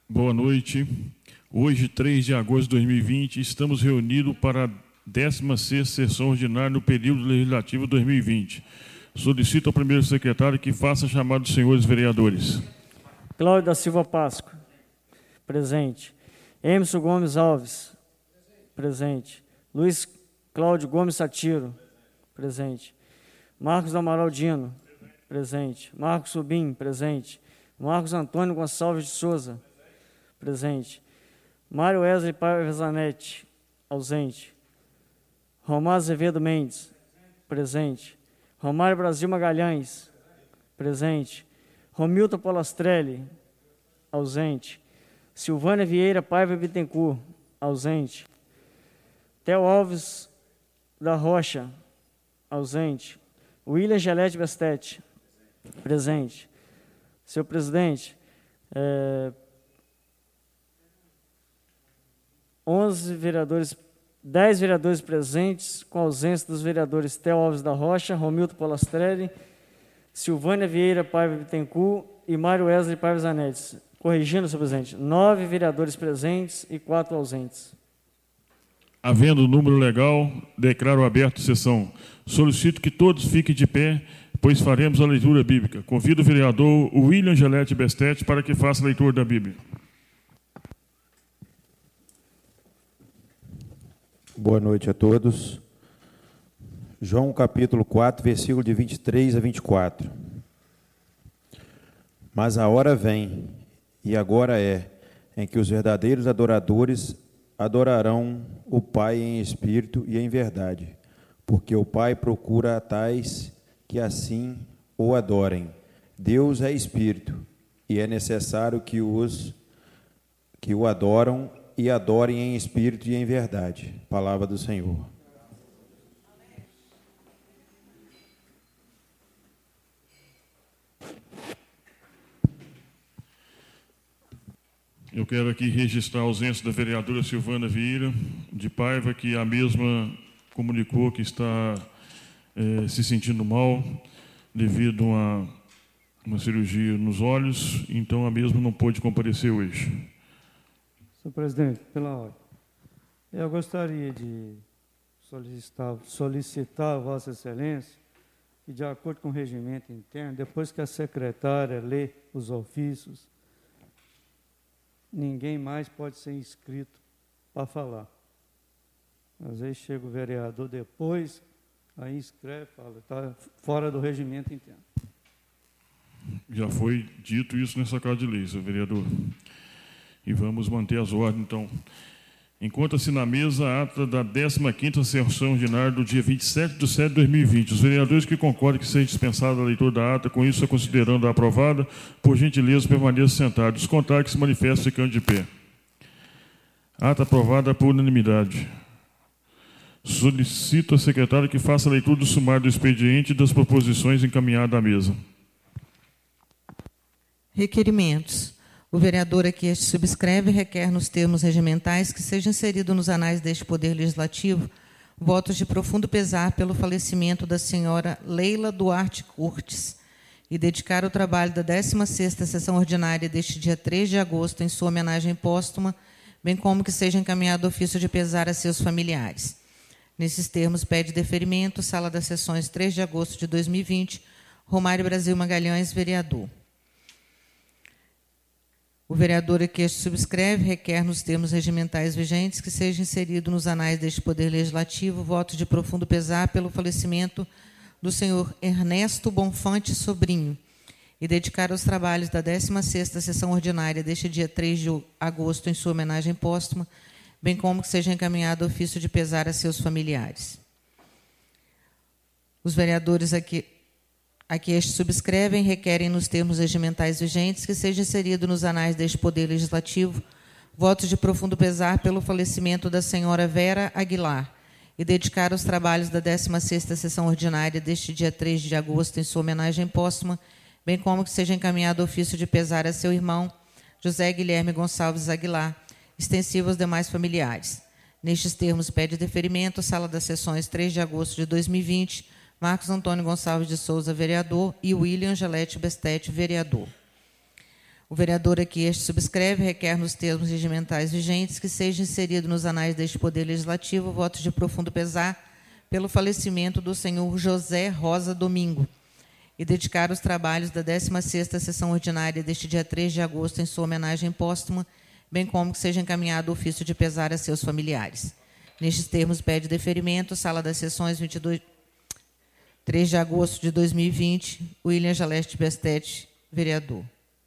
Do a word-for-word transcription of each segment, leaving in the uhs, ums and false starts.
Boa noite. Hoje, três de agosto de dois mil e vinte, estamos reunidos para a décima sexta sessão ordinária no período legislativo dois mil e vinte. Solicito ao primeiro secretário que faça a chamada dos senhores vereadores. Cláudio da Silva Páscoa. Presente. Emerson Gomes Alves. Presente. Luiz Cláudio Gomes Satiro. Presente. Marcos Amaral Dino. Presente. Marcos Subim. Presente. Marcos Antônio Gonçalves de Souza. Presente. Mário Wesley Paiva Zanetti. Ausente. Romário Azevedo Mendes. Presente. Romário Brasil Magalhães. Presente. Romilton Polastrelli. Ausente. Silvânia Vieira Paiva Bittencourt. Ausente. Theo Alves da Rocha. Ausente. William Gelete Bestete. Presente. Senhor presidente, é, onze vereadores, dez vereadores presentes, com a ausência dos vereadores Theo Alves da Rocha, Romilton Polastrelli, Silvânia Vieira Paiva Bittencourt e Mário Wesley Paiva Zanetti. Corrigindo, senhor presidente, nove vereadores presentes e quatro ausentes. Havendo o número legal, declaro aberto a sessão. Solicito que todos fiquem de pé, pois faremos a leitura bíblica. Convido o vereador William Gelete Bestete para que faça a leitura da Bíblia. Boa noite a todos. João capítulo quatro, versículo de vinte e três a vinte e quatro. Mas a hora vem, e agora é, em que os verdadeiros adoradores adorarão o Pai em espírito e em verdade, porque o Pai procura a tais que assim o adorem. Deus é espírito, e é necessário que os que o adoram e adorem em espírito e em verdade. Palavra do Senhor. Eu quero aqui registrar a ausência da vereadora Silvana Vieira de Paiva, que a mesma comunicou que está é, se sentindo mal devido a uma, uma cirurgia nos olhos, então a mesma não pôde comparecer hoje. Senhor presidente, pela ordem, eu gostaria de solicitar, solicitar a Vossa Excelência que, de acordo com o regimento interno, depois que a secretária lê os ofícios, ninguém mais pode ser inscrito para falar. Às vezes chega o vereador depois, aí escreve, fala, está fora do regimento interno. Já foi dito isso nessa casa de lei, senhor vereador. E vamos manter as ordens, então. Encontra-se na mesa a ata da décima quinta sessão ordinária do dia vinte e sete de setembro de dois mil e vinte. Os vereadores que concordam que seja dispensada a leitura da ata, com isso, considerando-a aprovada, por gentileza, permaneçam sentados. Os contrários que se manifestam ficando de pé. Ata aprovada por unanimidade. Solicito à secretária que faça a leitura do sumário do expediente e das proposições encaminhadas à mesa. Requerimentos. O vereador a que este subscreve requer, nos termos regimentais, que seja inserido nos anais deste Poder Legislativo votos de profundo pesar pelo falecimento da senhora Leila Duarte Curtis e dedicar o trabalho da décima sexta sessão ordinária deste dia três de agosto em sua homenagem póstuma, bem como que seja encaminhado ofício de pesar a seus familiares. Nesses termos, pede deferimento, Sala das Sessões, três de agosto de dois mil e vinte, Romário Brasil Magalhães, vereador. O vereador a que este subscreve requer, nos termos regimentais vigentes, que seja inserido nos anais deste Poder Legislativo voto de profundo pesar pelo falecimento do senhor Ernesto Bonfante Sobrinho e dedicar os trabalhos da décima sexta sessão ordinária deste dia três de agosto em sua homenagem póstuma, bem como que seja encaminhado ofício de pesar a seus familiares. Os vereadores a que a que este subscrevem requerem, nos termos regimentais vigentes, que seja inserido nos anais deste Poder Legislativo votos de profundo pesar pelo falecimento da senhora Vera Aguilar e dedicar os trabalhos da décima sexta sessão ordinária deste dia três de agosto em sua homenagem póstuma, bem como que seja encaminhado ofício de pesar a seu irmão José Guilherme Gonçalves Aguilar, extensivo aos demais familiares. Nestes termos, pede deferimento, Sala das Sessões, três de agosto de dois mil e vinte, Marcos Antônio Gonçalves de Souza, vereador, e William Gelete Bestete, vereador. O vereador a que este subscreve requer, nos termos regimentais vigentes, que seja inserido nos anais deste Poder Legislativo votos de profundo pesar pelo falecimento do senhor José Rosa Domingo e dedicar os trabalhos da décima sexta sessão ordinária deste dia três de agosto em sua homenagem póstuma, bem como que seja encaminhado o ofício de pesar a seus familiares. Nestes termos, pede deferimento, Sala das Sessões, vinte e dois, três de agosto de dois mil e vinte, William Jaleste Bestete, vereador.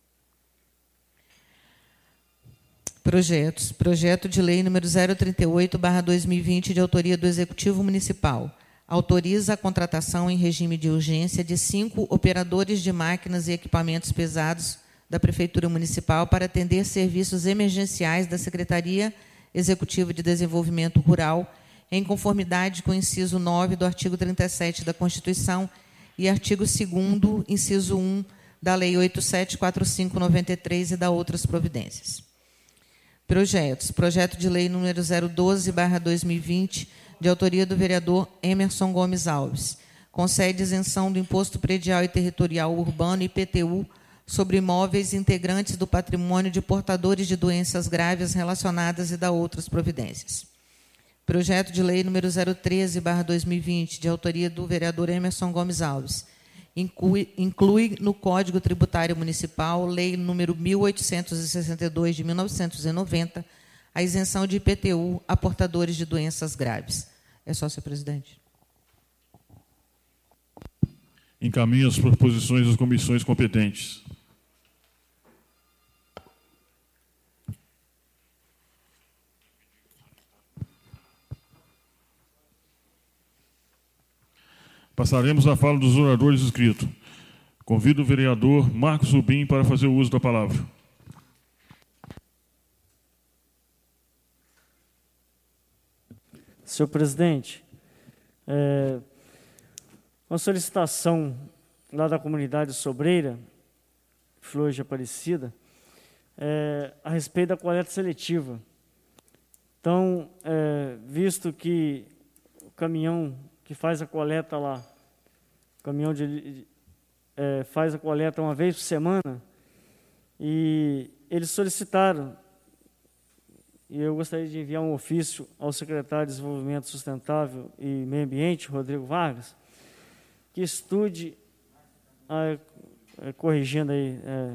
Projetos. Projeto de Lei número zero trinta e oito barra dois mil e vinte, de autoria do Executivo Municipal. Autoriza a contratação em regime de urgência de cinco operadores de máquinas e equipamentos pesados da Prefeitura Municipal para atender serviços emergenciais da Secretaria Executiva de Desenvolvimento Rural, em conformidade com o inciso nove do artigo trinta e sete da Constituição e artigo segundo, inciso um, da Lei oito mil setecentos e quarenta e cinco noventa e três e da outras providências. Projetos. Projeto de Lei número zero doze barra dois mil e vinte, de autoria do vereador Emerson Gomes Alves. Concede isenção do Imposto Predial e Territorial Urbano, I P T U, sobre imóveis integrantes do patrimônio de portadores de doenças graves relacionadas e da outras providências. Projeto de Lei número zero treze barra dois mil e vinte, de autoria do vereador Emerson Gomes Alves. Inclui, inclui no Código Tributário Municipal, Lei número mil oitocentos e sessenta e dois, de mil novecentos e noventa, a isenção de I P T U a portadores de doenças graves. É só, senhor presidente. Encaminhe as proposições das comissões competentes. Passaremos à fala dos oradores inscritos. Convido o vereador Marcos Rubim para fazer o uso da palavra. Senhor presidente, é, uma solicitação lá da comunidade Sobreira, Flores de Aparecida, é, a respeito da coleta seletiva. Então, é, visto que o caminhão que faz a coleta lá, o caminhão de, é, faz a coleta uma vez por semana, e eles solicitaram, e eu gostaria de enviar um ofício ao secretário de Desenvolvimento Sustentável e Meio Ambiente, Rodrigo Vargas, que estude, a, a, corrigindo aí, é,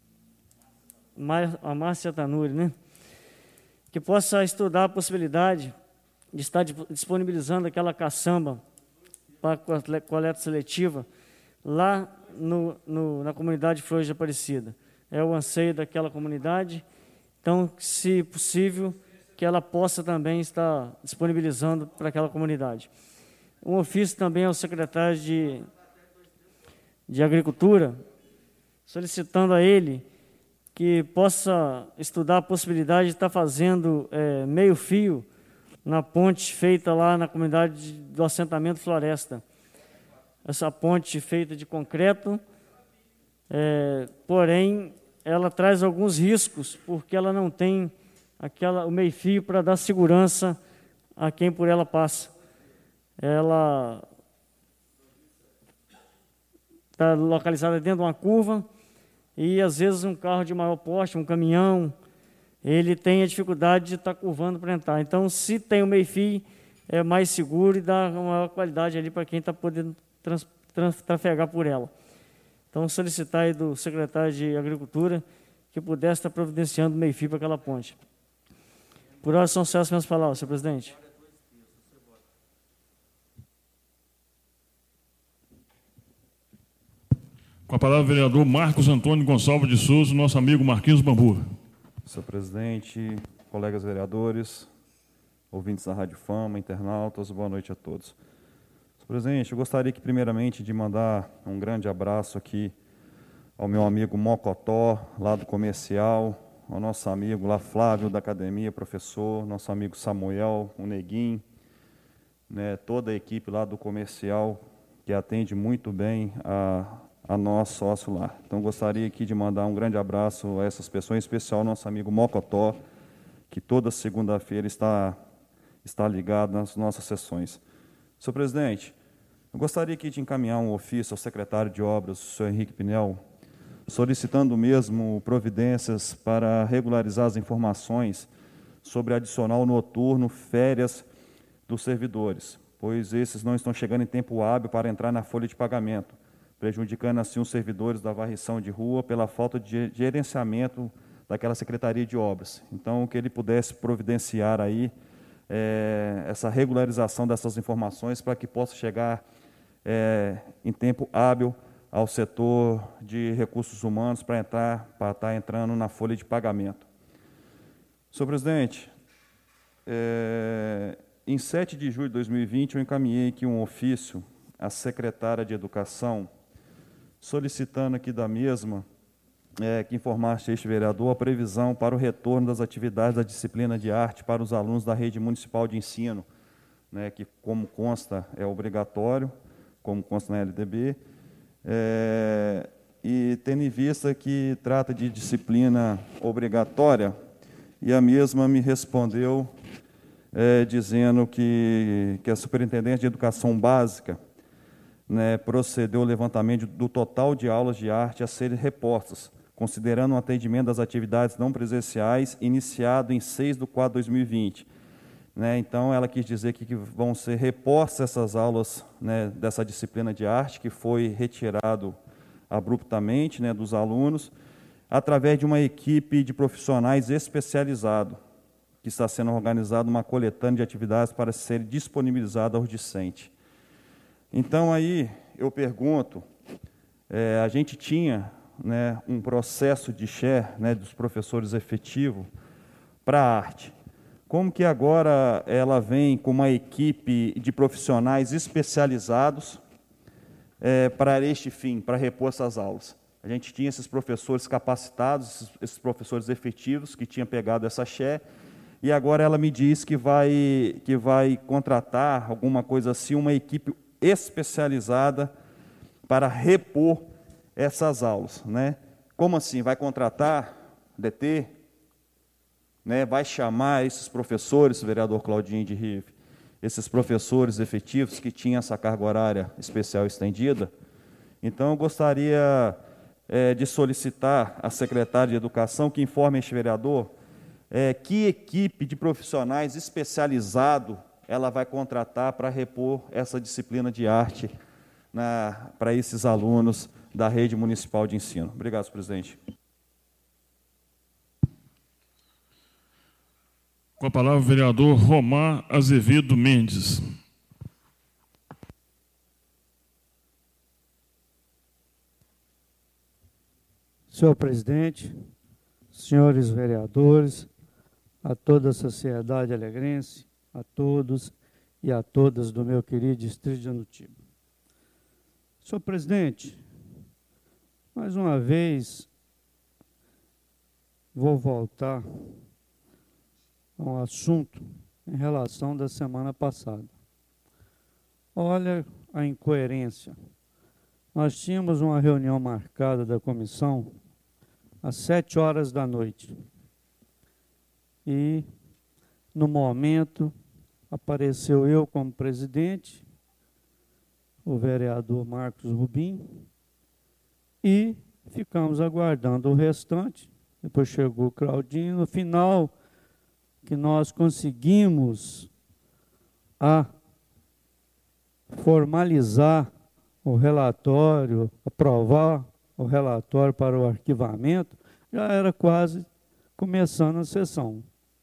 a Márcia Tanuri, né? Que possa estudar a possibilidade de estar disponibilizando aquela caçamba para coleta seletiva lá no, no, na comunidade Flores de Aparecida. É o anseio daquela comunidade. Então, se possível, que ela possa também estar disponibilizando para aquela comunidade. Um ofício também ao secretário de, de Agricultura, solicitando a ele que possa estudar a possibilidade de estar fazendo é, meio fio na ponte feita lá na comunidade do assentamento Floresta. Essa ponte feita de concreto, é, porém, ela traz alguns riscos, porque ela não tem aquela, o meio-fio para dar segurança a quem por ela passa. Ela está localizada dentro de uma curva e, às vezes, um carro de maior porte, um caminhão, ele tem a dificuldade de estar curvando para entrar. Então, se tem o meio-fio, é mais seguro e dá uma maior qualidade ali para quem está podendo trans, trans, trafegar por ela. Então, solicitar aí do secretário de Agricultura que pudesse estar providenciando meio-fio para aquela ponte. Por hora, são essas minhas palavras, senhor presidente. Com a palavra o vereador Marcos Antônio Gonçalves de Souza, nosso amigo Marquinhos Bambu. Senhor presidente, colegas vereadores, ouvintes da Rádio Fama, internautas, boa noite a todos. Senhor presidente, eu gostaria que, primeiramente, de mandar um grande abraço aqui ao meu amigo Mocotó, lá do comercial, ao nosso amigo lá Flávio da academia, professor, nosso amigo Samuel, o Neguinho, né, toda a equipe lá do comercial, que atende muito bem a, a nós, sócio lá. Então, gostaria aqui de mandar um grande abraço a essas pessoas, em especial ao nosso amigo Mocotó, que toda segunda-feira está, está ligado nas nossas sessões. Senhor presidente, eu gostaria aqui de encaminhar um ofício ao secretário de Obras, o senhor Henrique Pinel, solicitando mesmo providências para regularizar as informações sobre adicional noturno, férias dos servidores, pois esses não estão chegando em tempo hábil para entrar na folha de pagamento, prejudicando assim os servidores da varrição de rua pela falta de gerenciamento daquela Secretaria de Obras. Então, que ele pudesse providenciar aí é, essa regularização dessas informações para que possa chegar é, em tempo hábil ao setor de recursos humanos para entrar, para estar entrando na folha de pagamento. Senhor presidente, é, em sete de julho de dois mil e vinte, eu encaminhei aqui um ofício à secretária de Educação, solicitando aqui da mesma é, que informasse este vereador a previsão para o retorno das atividades da disciplina de arte para os alunos da rede municipal de ensino, né, que, como consta, é obrigatório, como consta na L D B, é, e tendo em vista que trata de disciplina obrigatória, e a mesma me respondeu é, dizendo que, que a Superintendência de Educação Básica, né, procedeu ao levantamento do total de aulas de arte a serem repostas, considerando o atendimento das atividades não presenciais iniciado em seis de quatro de dois mil e vinte. Né, então, ela quis dizer que, que vão ser repostas essas aulas, né, dessa disciplina de arte, que foi retirado abruptamente, né, dos alunos, através de uma equipe de profissionais especializados, que está sendo organizada uma coletânea de atividades para ser disponibilizada aos discentes. Então, aí, eu pergunto, é, a gente tinha, né, um processo de share, né, dos professores efetivos para a arte. Como que agora ela vem com uma equipe de profissionais especializados é, para este fim, para repor essas aulas? A gente tinha esses professores capacitados, esses, esses professores efetivos que tinham pegado essa share, e agora ela me diz que vai, que vai contratar, alguma coisa assim, uma equipe especializada para repor essas aulas, né? Como assim? Vai contratar D T? Né? Vai chamar esses professores, vereador Claudinho de Rive, esses professores efetivos que tinham essa carga horária especial estendida? Então, eu gostaria é, de solicitar à secretária de Educação que informe este vereador é, que equipe de profissionais especializado ela vai contratar para repor essa disciplina de arte na, para esses alunos da rede municipal de ensino. Obrigado, senhor presidente. Com a palavra o vereador Romar Azevedo Mendes. Senhor presidente, senhores vereadores, a toda a sociedade alegrense, a todos e a todas do meu querido distrito de Anutiba. Senhor presidente, mais uma vez vou voltar a um assunto em relação da semana passada. Olha a incoerência. Nós tínhamos uma reunião marcada da comissão às sete horas da noite. E, no momento, apareceu eu como presidente, o vereador Marcos Rubim, e ficamos aguardando o restante. Depois chegou o Claudinho. No final, que nós conseguimos a formalizar o relatório, aprovar o relatório para o arquivamento, já era quase começando a sessão.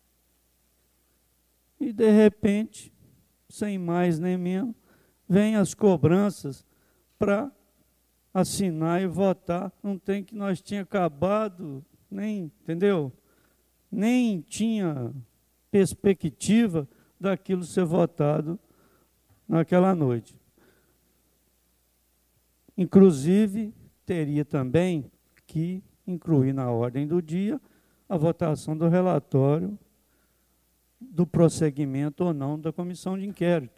E, de repente, sem mais nem menos, vem as cobranças para assinar e votar. Não tem que nós tinha acabado, nem, entendeu? Nem tinha perspectiva daquilo ser votado naquela noite. Inclusive, teria também que incluir na ordem do dia a votação do relatório do prosseguimento ou não da comissão de inquérito.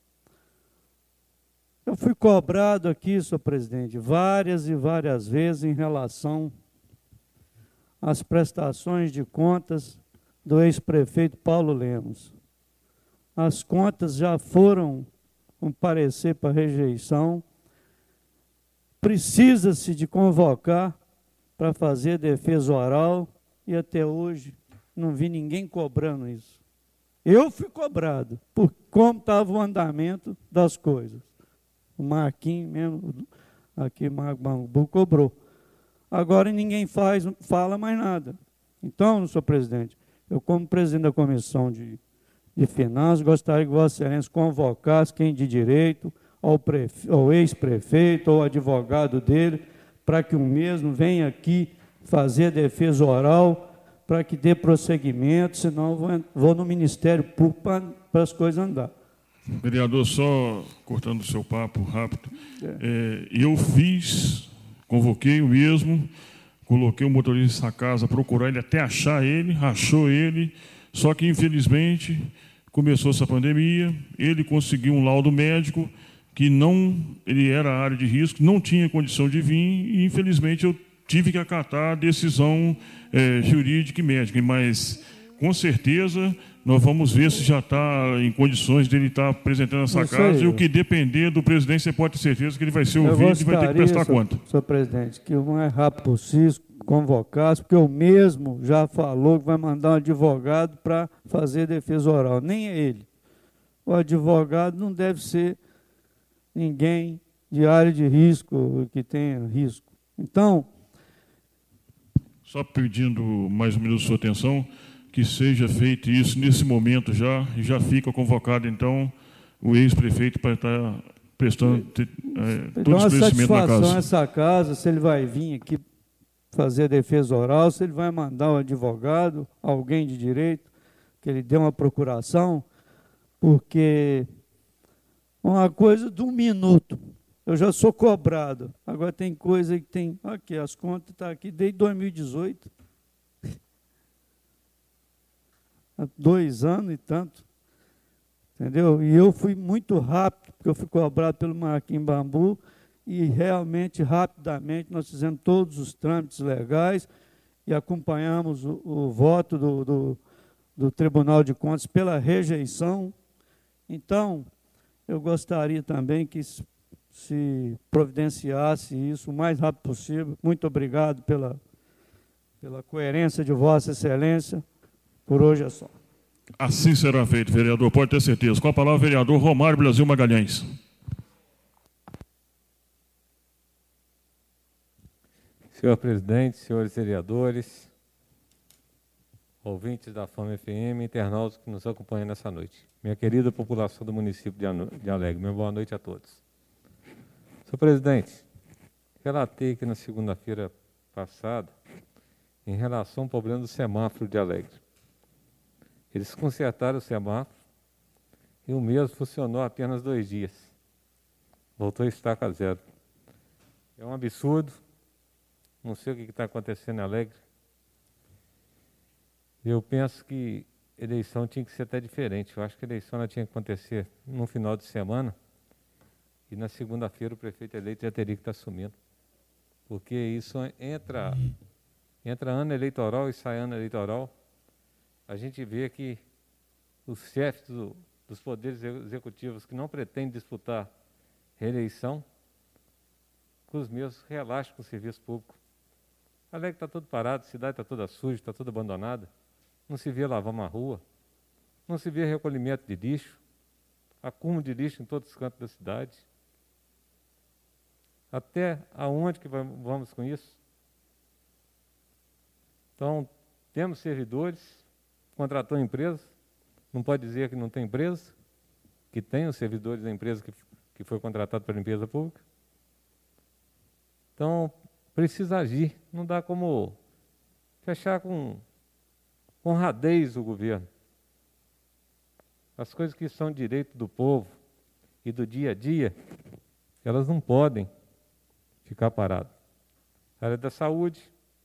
Eu fui cobrado aqui, senhor presidente, várias e várias vezes em relação às prestações de contas do ex-prefeito Paulo Lemos. As contas já foram com parecer para rejeição. Precisa-se de convocar para fazer defesa oral e até hoje não vi ninguém cobrando isso. Eu fui cobrado por como estava o andamento das coisas. O Marquinhos mesmo, aqui Marco Bambu, cobrou. Agora ninguém faz, fala mais nada. Então, senhor presidente, eu como presidente da Comissão de, de Finanças, gostaria que Vossa Excelência convocasse quem de direito, ao, ao ex-prefeito, ou advogado dele, para que o mesmo venha aqui fazer a defesa oral, para que dê prosseguimento, senão eu vou, vou no Ministério Público para as coisas andar. Vereador, só cortando o seu papo rápido, é. É, eu fiz, convoquei o mesmo, coloquei o motorista da casa, procurar ele até achar ele, achou ele, só que infelizmente começou essa pandemia, ele conseguiu um laudo médico que não, ele era área de risco, não tinha condição de vir e infelizmente eu tive que acatar a decisão é, jurídica e médica, mas com certeza nós vamos ver se já está em condições de ele estar apresentando essa casa e o que depender do presidente, você pode ter certeza que ele vai ser ouvido e vai ter que prestar senhor, conta. Senhor presidente, que o mais rápido possível convocasse, porque o mesmo já falou que vai mandar um advogado para fazer defesa oral, nem é ele. O advogado não deve ser ninguém de área de risco, que tenha risco. Então, só pedindo mais um minuto de sua atenção, que seja feito isso nesse momento já, e já fica convocado, então, o ex-prefeito para estar prestando é, todo o esclarecimento na casa. Essa casa, se ele vai vir aqui fazer a defesa oral, se ele vai mandar um advogado, alguém de direito, que ele dê uma procuração, porque uma coisa de um minuto, eu já sou cobrado. Agora tem coisa que tem... Aqui, as contas estão aqui desde dois mil e dezoito. Há dois anos e tanto. Entendeu? E eu fui muito rápido, porque eu fui cobrado pelo Marquinhos Bambu, e realmente, rapidamente, nós fizemos todos os trâmites legais e acompanhamos o, o voto do, do, do Tribunal de Contas pela rejeição. Então, eu gostaria também que se providenciasse isso o mais rápido possível. Muito obrigado pela, pela coerência de Vossa Excelência. Por hoje é só. Assim será feito, vereador, pode ter certeza. Com a palavra, vereador Romário Brasil Magalhães. Senhor presidente, senhores vereadores, ouvintes da Fama F M, internautas que nos acompanham nessa noite. Minha querida população do município de Alegre, minha boa noite a todos. Senhor presidente, relatei aqui na segunda-feira passada em relação ao problema do semáforo de Alegre. Eles consertaram o semáforo e o mesmo funcionou apenas dois dias. Voltou a estaca zero. É um absurdo. Não sei o que está acontecendo em Alegre. Eu penso que a eleição tinha que ser até diferente. Eu acho que a eleição ela tinha que acontecer no final de semana e na segunda-feira o prefeito eleito já teria que estar assumindo. Porque isso entra, entra ano eleitoral e sai ano eleitoral. A gente vê que os chefes do, dos poderes executivos que não pretendem disputar reeleição, com os mesmos relaxam com o serviço público. Alegre está tudo parado, a cidade está toda suja, está toda abandonada. Não se vê lavar uma rua, não se vê recolhimento de lixo, acúmulo de lixo em todos os cantos da cidade. Até aonde que vamos com isso? Então, temos servidores, contratou empresas, não pode dizer que não tem empresa, que tem os servidores da empresa que, que foi contratado pela empresa pública. Então, precisa agir, não dá como fechar com honradez o governo. As coisas que são direito do povo e do dia a dia, elas não podem ficar paradas. A área da saúde,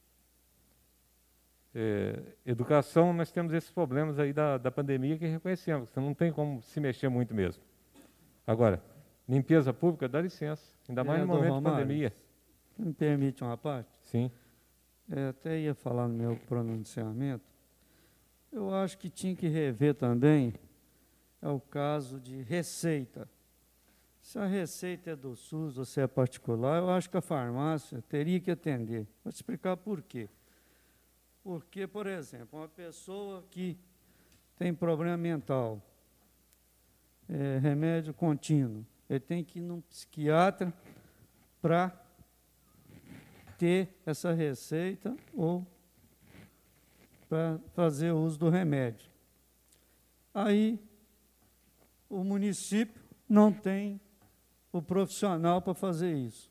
é, educação, nós temos esses problemas aí da, da pandemia que reconhecemos, que não tem como se mexer muito mesmo. Agora, limpeza pública, dá licença, ainda mais no momento de pandemia. Me permite uma parte? Sim. É, até ia falar no meu pronunciamento. Eu acho que tinha que rever também é o caso de receita. Se a receita é do SUS ou se é particular, eu acho que a farmácia teria que atender. Vou te explicar por quê. Porque, por exemplo, uma pessoa que tem problema mental, é, remédio contínuo, ele tem que ir num psiquiatra para ter essa receita ou para fazer uso do remédio. Aí, o município não tem o profissional para fazer isso.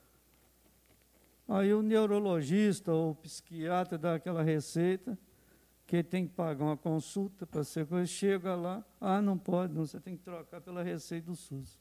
Aí o neurologista ou o psiquiatra dá aquela receita, que ele tem que pagar uma consulta para ser coisa, chega lá, ah, não pode, não, você tem que trocar pela receita do SUS.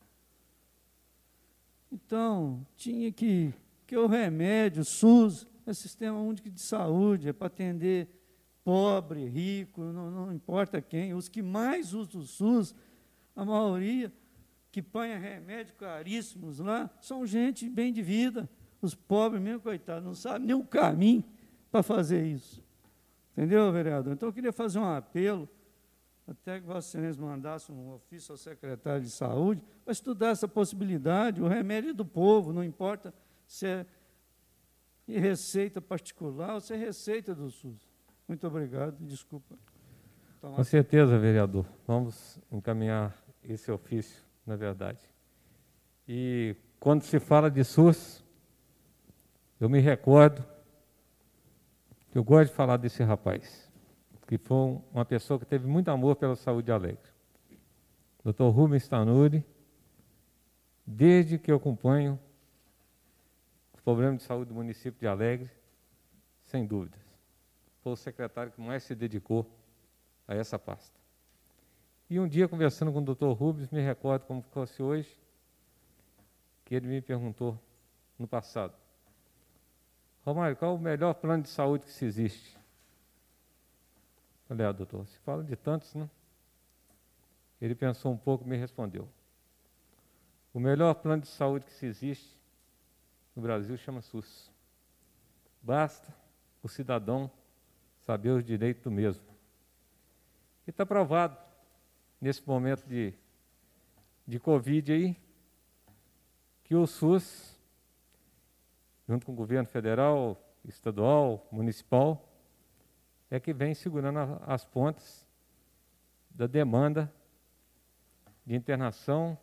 Então, tinha que, que o remédio, SUS, é Sistema Único de Saúde, é para atender pobre, rico, não, não importa quem. Os que mais usam o SUS, a maioria que põe remédio caríssimos lá, são gente bem de vida. Os pobres mesmo, coitados, não sabem nem o caminho para fazer isso. Entendeu, vereador? Então, eu queria fazer um apelo, até que Vossa Excelência mandasse um ofício ao secretário de Saúde, para estudar essa possibilidade. O remédio é do povo, não importa se é receita particular ou se é receita do SUS. Muito obrigado, desculpa. Com certeza, vereador. Vamos encaminhar esse ofício, na verdade. E quando se fala de SUS, eu me recordo, eu gosto de falar desse rapaz, que foi uma pessoa que teve muito amor pela saúde alegre. doutor Rubens Tanuri, desde que eu acompanho os problemas de saúde do município de Alegre, sem dúvidas, foi o secretário que mais se dedicou a essa pasta. E um dia, conversando com o doutor Rubens, me recordo como fosse hoje, que ele me perguntou no passado: Romário, qual é o melhor plano de saúde que se existe? Falei, ah, doutor, se fala de tantos, não? Ele pensou um pouco e me respondeu: o melhor plano de saúde que se existe no Brasil chama SUS. Basta o cidadão saber os direitos do mesmo. E está provado, nesse momento de, de Covid aí, que o SUS, junto com o governo federal, estadual, municipal, é que vem segurando a, as pontas da demanda de internação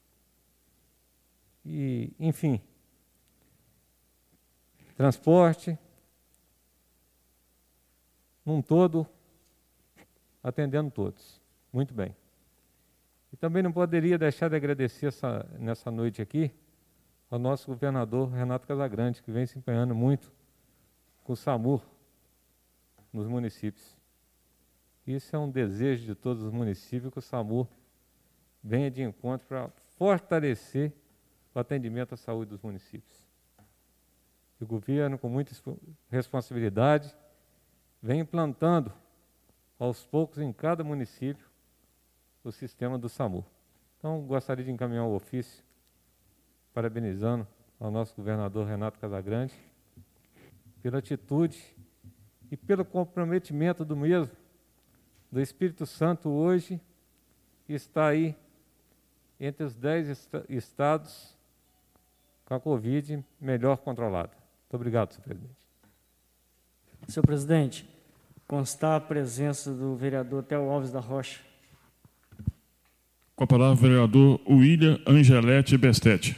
e, enfim, transporte, num todo, atendendo todos. Muito bem. E também não poderia deixar de agradecer essa, nessa noite aqui ao nosso governador Renato Casagrande, que vem se empenhando muito com o SAMU nos municípios. Isso é um desejo de todos os municípios, que o SAMU venha de encontro para fortalecer o atendimento à saúde dos municípios. O governo, com muita responsabilidade, vem implantando, aos poucos, em cada município, o sistema do SAMU. Então, gostaria de encaminhar o ofício, parabenizando ao nosso governador Renato Casagrande pela atitude e pelo comprometimento do mesmo, do Espírito Santo hoje, que está aí entre os dez est estados com a Covid melhor controlada. Muito obrigado, senhor presidente. Senhor presidente, constar a presença do vereador Theo Alves da Rocha. Com a palavra, o vereador William Angelete Bestete.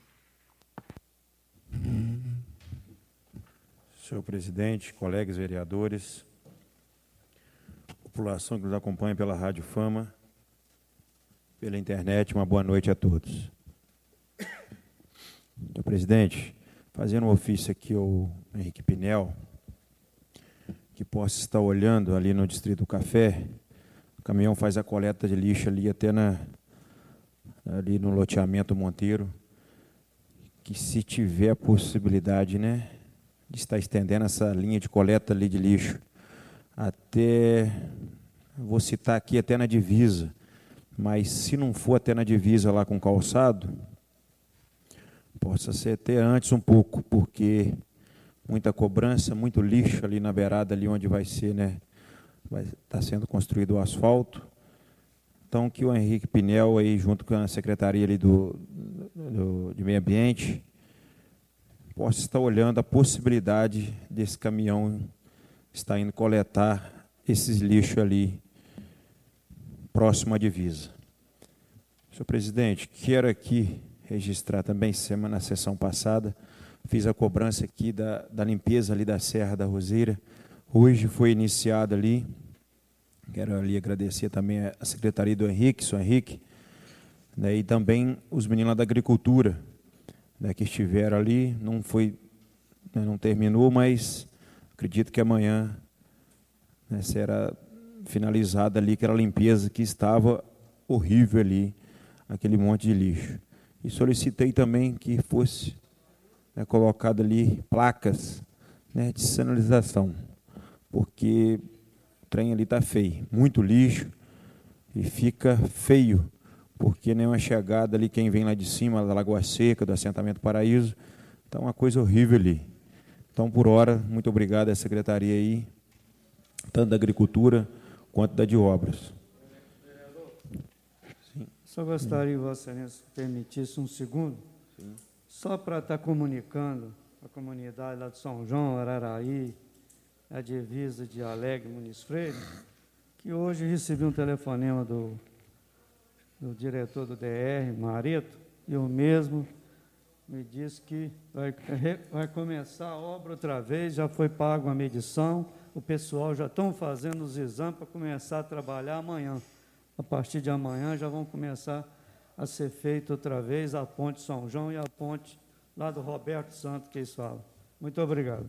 Senhor presidente, colegas vereadores, população que nos acompanha pela Rádio Fama, pela internet, uma boa noite a todos. Senhor presidente, fazendo um ofício aqui ao Henrique Pinel, que possa estar olhando ali no Distrito do Café, o caminhão faz a coleta de lixo ali até na, ali no loteamento Monteiro, que se tiver a possibilidade, né, de estar estendendo essa linha de coleta ali de lixo até, vou citar aqui, até na divisa, mas se não for até na divisa lá com o calçado, possa ser até antes um pouco, porque muita cobrança, muito lixo ali na beirada, ali onde vai ser, né, vai estar sendo construído o asfalto, Então, que o Henrique Pinel, aí, junto com a Secretaria ali do, do, de Meio Ambiente, possa estar olhando a possibilidade desse caminhão estar indo coletar esses lixos ali, próximo à divisa. Senhor presidente, quero aqui registrar também, semana, na sessão passada, fiz a cobrança aqui da, da limpeza ali da Serra da Roseira. Hoje foi iniciada ali. Quero ali agradecer também a Secretaria do Henrique, senhor Henrique, né, e também os meninos lá da Agricultura, né, que estiveram ali. Não foi, né, não terminou, mas acredito que amanhã, né, será finalizada ali aquela limpeza que estava horrível ali, aquele monte de lixo. E solicitei também que fosse, né, colocado ali placas, né, de sinalização, porque o trem ali está feio, muito lixo, e fica feio, porque nem uma chegada ali, quem vem lá de cima, da Lagoa Seca, do assentamento Paraíso, está uma coisa horrível ali. Então, por hora, muito obrigado à secretaria aí, tanto da Agricultura quanto da de Obras. Sim. Só gostaria, Vossa Excelência, se permitisse um segundo, Sim. só para estar comunicando a comunidade lá de São João, Araraí, a divisa de Alegre, Muniz Freire, que hoje recebi um telefonema do, do diretor do D R, Mareto, e o mesmo me disse que vai, vai começar a obra outra vez, já foi pago a medição, o pessoal já estão fazendo os exames para começar a trabalhar amanhã. A partir de amanhã já vão começar a ser feito outra vez a ponte São João e a ponte lá do Roberto Santos, que eles falam. Muito obrigado.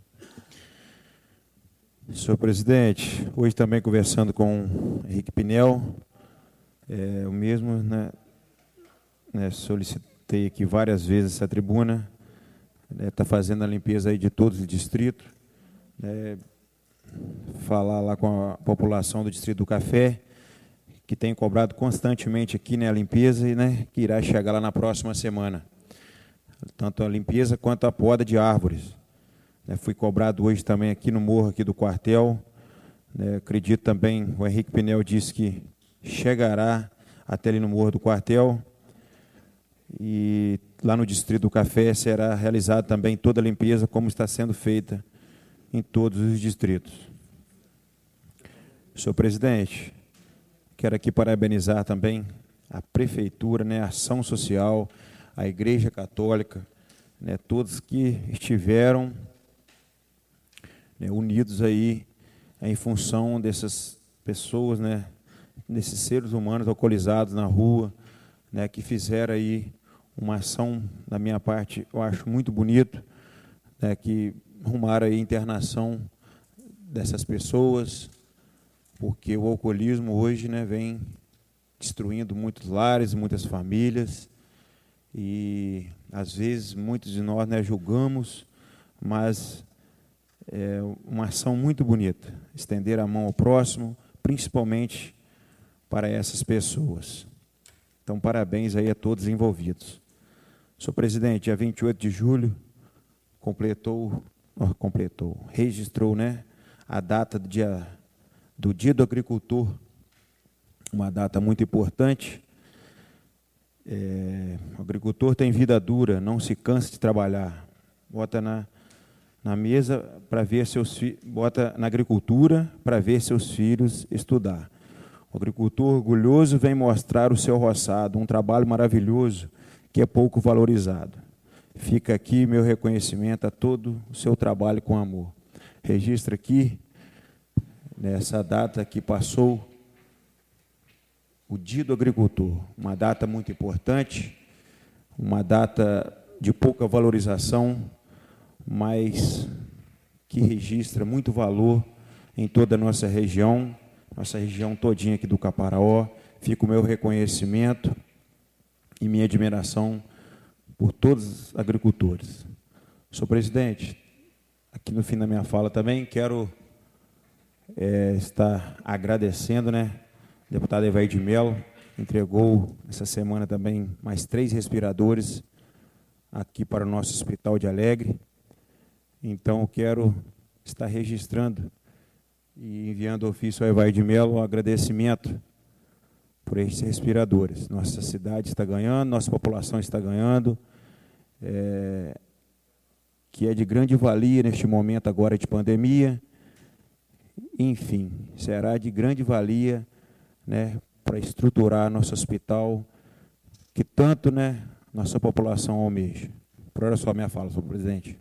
Senhor presidente, hoje também conversando com o Henrique Pinel, é, eu mesmo, né, né, solicitei aqui várias vezes essa tribuna, está né, fazendo a limpeza aí de todos os distritos, né, falar lá com a população do Distrito do Café, que tem cobrado constantemente aqui, né, a limpeza, e, né, que irá chegar lá na próxima semana, tanto a limpeza quanto a poda de árvores. Né, fui cobrado hoje também aqui no morro aqui do quartel, né, acredito também, o Henrique Pinel disse que chegará até ali no morro do quartel, e lá no Distrito do Café será realizada também toda a limpeza, como está sendo feita em todos os distritos. Senhor presidente, quero aqui parabenizar também a Prefeitura, né, a Ação Social, a Igreja Católica, né, todos que estiveram, né, unidos aí em função dessas pessoas, né, desses seres humanos alcoolizados na rua, né, que fizeram aí uma ação, da minha parte, eu acho muito bonito, né, que arrumaram aí a internação dessas pessoas, porque o alcoolismo hoje, né, vem destruindo muitos lares, muitas famílias, e às vezes muitos de nós, né, julgamos, mas é uma ação muito bonita, estender a mão ao próximo, principalmente para essas pessoas. Então, parabéns aí a todos envolvidos. Senhor presidente, dia vinte e oito de julho, completou, oh, completou, registrou, né, a data do dia, do Dia do Agricultor, uma data muito importante. É, o agricultor tem vida dura, não se cansa de trabalhar, bota na, na mesa para ver seus filhos, bota na agricultura para ver seus filhos estudar. O agricultor orgulhoso vem mostrar o seu roçado, um trabalho maravilhoso que é pouco valorizado. Fica aqui meu reconhecimento a todo o seu trabalho com amor. Registra aqui, nessa data que passou, o Dia do Agricultor, uma data muito importante, uma data de pouca valorização, mas que registra muito valor em toda a nossa região, nossa região todinha aqui do Caparaó. Fica o meu reconhecimento e minha admiração por todos os agricultores. Senhor presidente, aqui no fim da minha fala também quero é, estar agradecendo, né, o deputado Evair de Mello, entregou essa semana também mais três respiradores aqui para o nosso Hospital de Alegre. Então, eu quero estar registrando e enviando ofício ao Evair de Mello um agradecimento por esses respiradores. Nossa cidade está ganhando, nossa população está ganhando, é, que é de grande valia neste momento agora de pandemia. Enfim, será de grande valia, né, para estruturar nosso hospital, que tanto, né, nossa população almeja. Por hora só minha fala, senhor presidente.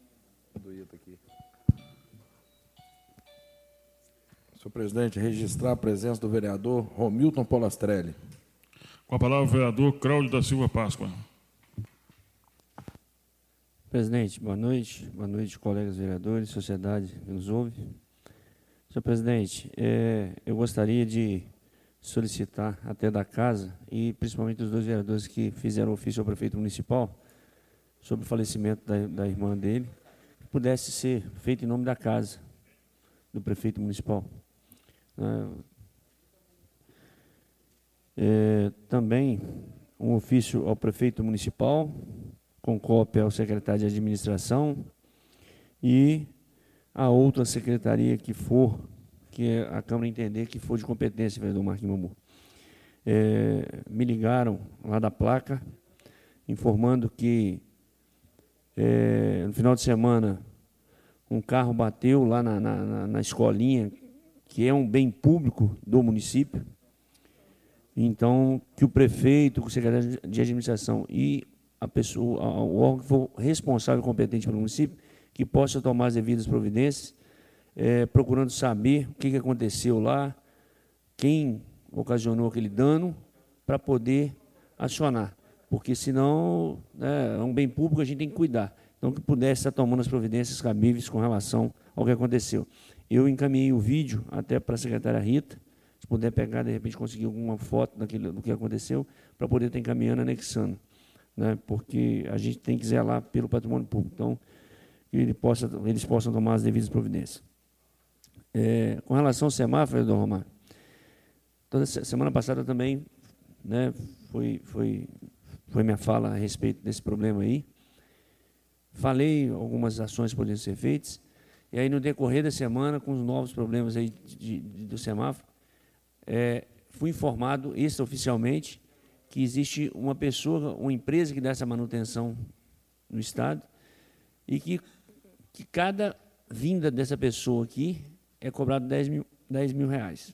Senhor presidente, registrar a presença do vereador Romilton Polastrelli. Com a palavra o vereador Cláudio da Silva Páscoa. Presidente, boa noite. Boa noite, colegas vereadores, sociedade que nos ouve. Senhor presidente, é, eu gostaria de solicitar até da casa, e principalmente os dois vereadores que fizeram ofício ao prefeito municipal, sobre o falecimento da, da irmã dele, que pudesse ser feito em nome da casa do prefeito municipal. É, também um ofício ao prefeito municipal, com cópia ao secretário de administração e a outra secretaria que for, que a Câmara entender que for de competência, vereador Marquinhos Mamu. É, me ligaram lá da placa, informando que é, no final de semana um carro bateu lá na, na, na escolinha, que é um bem público do município. Então, que o prefeito, o secretário de administração e a pessoa, o órgão que for responsável e competente pelo município, que possa tomar as devidas providências, é, procurando saber o que, que aconteceu lá, quem ocasionou aquele dano, para poder acionar. Porque, senão, né, é um bem público, a gente tem que cuidar. Então, que pudesse estar tomando as providências cabíveis com relação ao que aconteceu. Eu encaminhei o vídeo até para a secretária Rita, se puder pegar, de repente, conseguir alguma foto daquilo, do que aconteceu, para poder estar encaminhando, anexando, né, porque a gente tem que zelar pelo patrimônio público. Então, que ele possa, eles possam tomar as devidas providências. É, com relação ao semáforo, vereador Romário, toda semana passada também, né, foi, foi, foi minha fala a respeito desse problema aí. Falei algumas ações poderiam ser feitas, e aí no decorrer da semana, com os novos problemas aí de, de, do semáforo, é, fui informado extraoficialmente que existe uma pessoa, uma empresa que dá essa manutenção no Estado, e que, que cada vinda dessa pessoa aqui é cobrado dez mil, dez mil reais.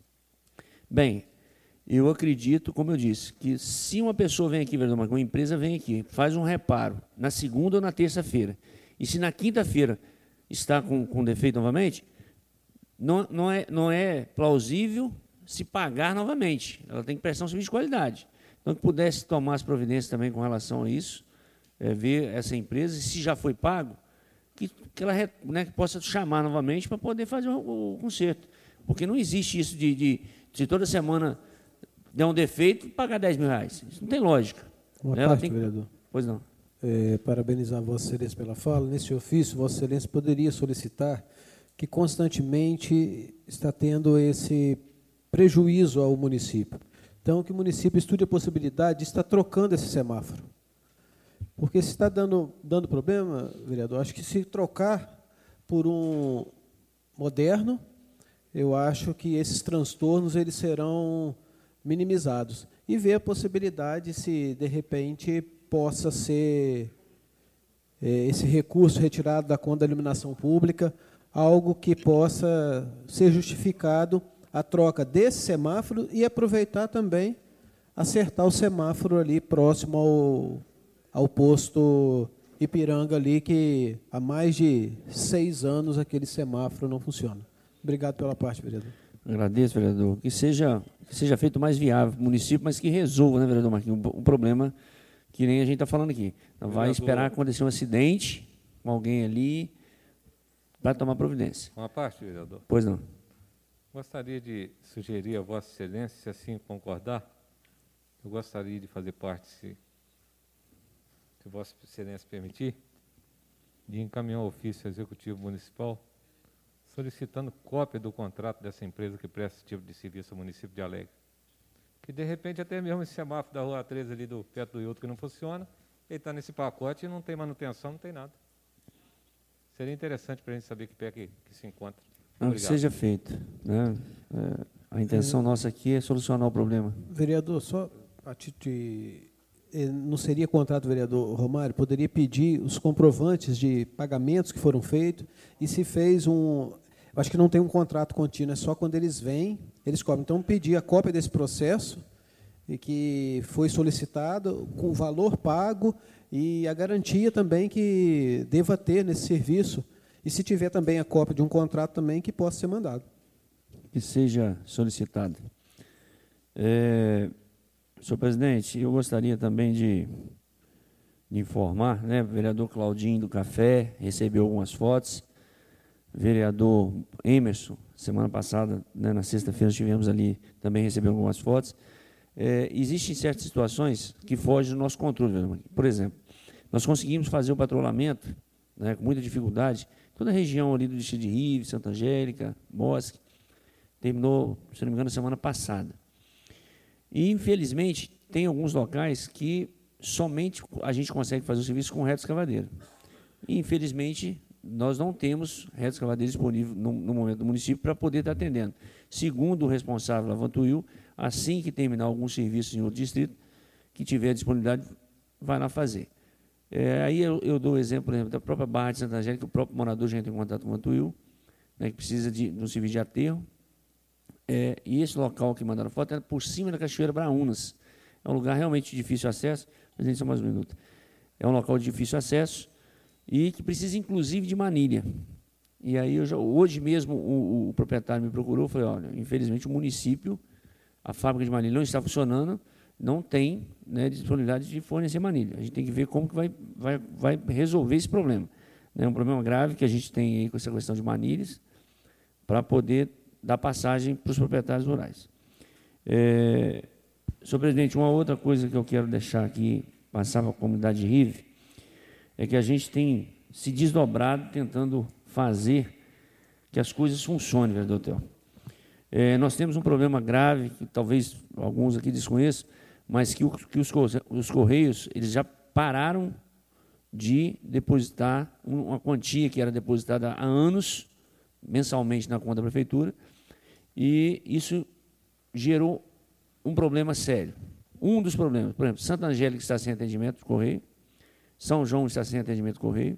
Bem, eu acredito, como eu disse, que se uma pessoa vem aqui, vereador Marcos, uma empresa vem aqui, faz um reparo na segunda ou na terça-feira, e se na quinta-feira está com, com defeito novamente, não, não, é, não é plausível se pagar novamente. Ela tem que prestar um serviço de qualidade. Então, que pudesse tomar as providências também com relação a isso, é, ver essa empresa, e se já foi pago, que, que ela, né, que possa chamar novamente para poder fazer o, o conserto. Porque não existe isso de, de, de toda semana der um defeito e pagar dez mil reais. Isso não tem lógica. Uma ela parte, tem... vereador. Pois não. É, parabenizar Vossa Excelência pela fala. Nesse ofício, Vossa Excelência poderia solicitar que constantemente está tendo esse prejuízo ao município. Então, que o município estude a possibilidade de estar trocando esse semáforo. Porque se está dando, dando problema, vereador, acho que se trocar por um moderno, eu acho que esses transtornos eles serão minimizados. E ver a possibilidade se, de repente, possa ser é, esse recurso retirado da conta da iluminação pública, algo que possa ser justificado a troca desse semáforo e aproveitar também, acertar o semáforo ali próximo ao, ao posto Ipiranga ali, que há mais de seis anos aquele semáforo não funciona. Obrigado pela parte, vereador. Agradeço, vereador. Que seja, que seja feito mais viável para o município, mas que resolva, né, vereador Marquinhos, um problema que nem a gente está falando aqui. Então, vai esperar acontecer um acidente com alguém ali para tomar providência. Uma parte, vereador. Pois não. Gostaria de sugerir a Vossa Excelência, se assim concordar, eu gostaria de fazer parte, se, se Vossa Excelência permitir, de encaminhar um ofício executivo municipal solicitando cópia do contrato dessa empresa que presta esse tipo de serviço ao município de Alegre. Que, de repente, até mesmo esse semáforo da Rua treze, ali do, perto do Hilton, que não funciona, ele está nesse pacote e não tem manutenção, não tem nada. Seria interessante para a gente saber que pé que, que se encontra. Não, que seja feito, né? É, A intenção é, nossa aqui é solucionar o problema. Vereador, só a título de... Não seria contrato, vereador Romário? Poderia pedir os comprovantes de pagamentos que foram feitos e se fez um... Eu acho que não tem um contrato contínuo, é só quando eles vêm, eles cobram. Então, pedir a cópia desse processo e que foi solicitado, com o valor pago e a garantia também que deva ter nesse serviço. E se tiver também a cópia de um contrato também que possa ser mandado. Que seja solicitado. É, senhor presidente, eu gostaria também de, de informar, né, o vereador Claudinho do Café recebeu algumas fotos, vereador Emerson, semana passada, né, na sexta-feira, estivemos ali, também recebeu algumas fotos. É, existem certas situações que fogem do nosso controle. Por exemplo, nós conseguimos fazer o patrulhamento, né, com muita dificuldade, toda a região ali do distrito de Rives, Santa Angélica, Bosque, terminou, se não me engano, semana passada. E, infelizmente, tem alguns locais que somente a gente consegue fazer o serviço com reto escavadeiro. E, infelizmente, nós não temos reto escavadeiro disponível no, no momento do município para poder estar atendendo. Segundo o responsável da Vantuil, assim que terminar algum serviço em outro distrito, que tiver disponibilidade, vai lá fazer. É, aí eu, eu dou o exemplo, por exemplo, da própria Barra de Santa Angélica, que o próprio morador já entra em contato com a Vantuil, né, que precisa de, de um serviço de aterro. É, e esse local que mandaram foto era por cima da Cachoeira Braúnas. É um lugar realmente de difícil acesso, mas a gente só mais um minuto. É um local de difícil acesso e que precisa, inclusive, de manilha. E aí, eu já, hoje mesmo, o, o proprietário me procurou e falou, olha, infelizmente, o município, a fábrica de manilha não está funcionando, não tem, né, disponibilidade de fornecer manilha. A gente tem que ver como que vai, vai, vai resolver esse problema. É um problema grave que a gente tem aí com essa questão de manilhas, para poder dar passagem para os proprietários rurais. É, senhor presidente, uma outra coisa que eu quero deixar aqui, passar para a comunidade de Rive, é que a gente tem se desdobrado tentando fazer que as coisas funcionem, vereador Theo. É, nós temos um problema grave, que talvez alguns aqui desconheçam, mas que, o, que os, os Correios eles já pararam de depositar uma quantia que era depositada há anos, mensalmente na conta da prefeitura, e isso gerou um problema sério. Um dos problemas, por exemplo, Santa Angélica está sem atendimento do Correio, São João está sem atendimento do Correio,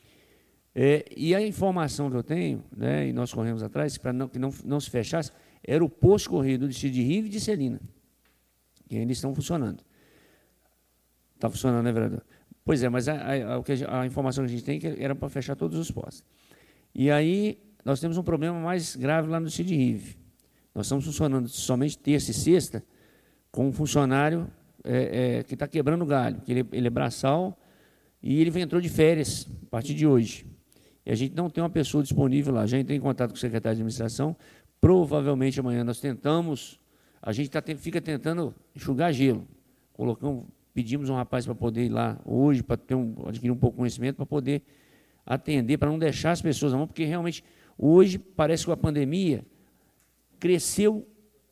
é, e a informação que eu tenho, né, e nós corremos atrás, para não, que não, não se fechasse, era o posto Correio do distrito de Rive e de Celina, que ainda estão funcionando. Está funcionando, né, vereador? Pois é, mas a, a, a, a informação que a gente tem era para fechar todos os postos. E aí nós temos um problema mais grave lá no distrito de Rive. Nós estamos funcionando somente terça e sexta com um funcionário é, é, que está quebrando galho, que ele, ele é braçal e ele entrou de férias a partir de hoje. E a gente não tem uma pessoa disponível lá. Já entrei em contato com o secretário de administração. Provavelmente amanhã nós tentamos, a gente tá, fica tentando enxugar gelo. Colocamos, pedimos um rapaz para poder ir lá hoje, para ter um, adquirir um pouco de conhecimento, para poder atender, para não deixar as pessoas na mão, porque realmente hoje parece que a pandemia cresceu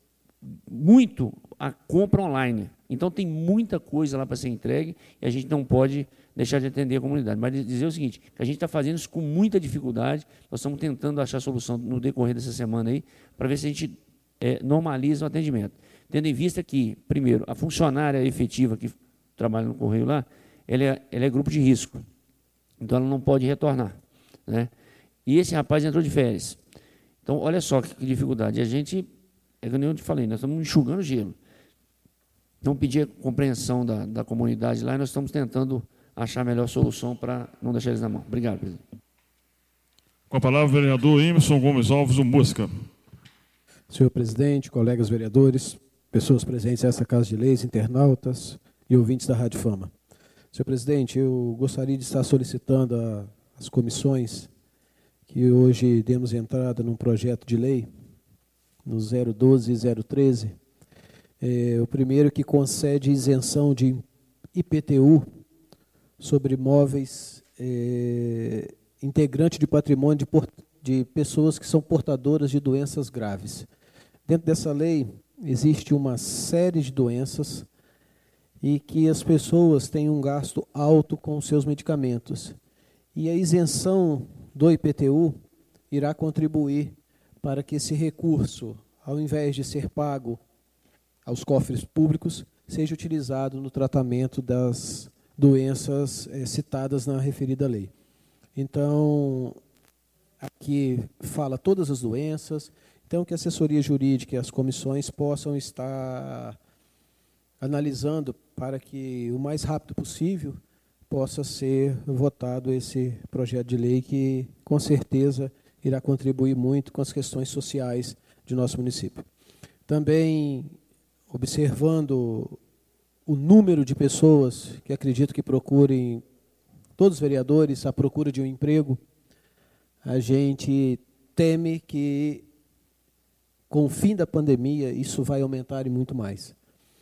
muito a compra online. Então tem muita coisa lá para ser entregue e a gente não pode deixar de atender a comunidade. Mas dizer o seguinte, que a gente está fazendo isso com muita dificuldade, nós estamos tentando achar solução no decorrer dessa semana aí, para ver se a gente é, normaliza o atendimento. Tendo em vista que, primeiro, a funcionária efetiva que trabalha no Correio lá, ela é, ela é grupo de risco. Então ela não pode retornar, né? E esse rapaz entrou de férias. Então, olha só que dificuldade. A gente, é que eu te falei, nós estamos enxugando gelo. Então, pedir a compreensão da, da comunidade lá e nós estamos tentando achar a melhor solução para não deixar eles na mão. Obrigado, presidente. Com a palavra, o vereador Emerson Gomes Alves, o Mosca. Senhor presidente, colegas vereadores, pessoas presentes nessa Casa de Leis, internautas e ouvintes da Rádio Fama. Senhor presidente, eu gostaria de estar solicitando a, as comissões que hoje demos entrada num projeto de lei, no zero doze e zero treze, é, o primeiro que concede isenção de I P T U sobre imóveis é, integrante de patrimônio de, port, de pessoas que são portadoras de doenças graves. Dentro dessa lei existe uma série de doenças e que as pessoas têm um gasto alto com os seus medicamentos. E a isenção do I P T U irá contribuir para que esse recurso ao invés de ser pago aos cofres públicos, seja utilizado no tratamento das doenças eh, citadas na referida lei. Então, aqui fala todas as doenças, então que a assessoria jurídica e as comissões possam estar analisando para que o mais rápido possível possa ser votado esse projeto de lei que, com certeza, irá contribuir muito com as questões sociais de nosso município. Também, observando o número de pessoas que acredito que procurem, todos os vereadores, à procura de um emprego, a gente teme que, com o fim da pandemia, isso vai aumentar e muito mais.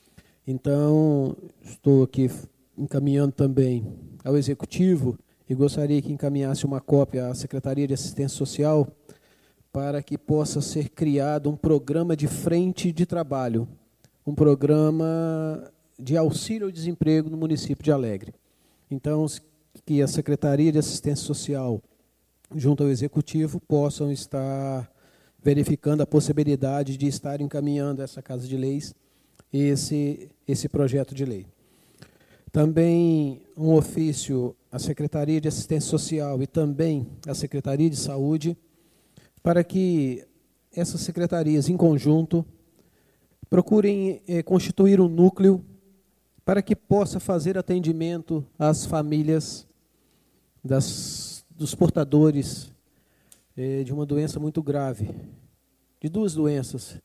Então, estou aqui encaminhando também ao Executivo e gostaria que encaminhasse uma cópia à Secretaria de Assistência Social para que possa ser criado um programa de frente de trabalho, um programa de auxílio ao desemprego no município de Alegre. Então, que a Secretaria de Assistência Social, junto ao Executivo, possam estar verificando a possibilidade de estar encaminhando essa Casa de Leis esse, esse projeto de lei. Também um ofício à Secretaria de Assistência Social e também à Secretaria de Saúde, para que essas secretarias, em conjunto, procurem eh, constituir um núcleo para que possa fazer atendimento às famílias das, dos portadores eh, de uma doença muito grave, de duas doenças,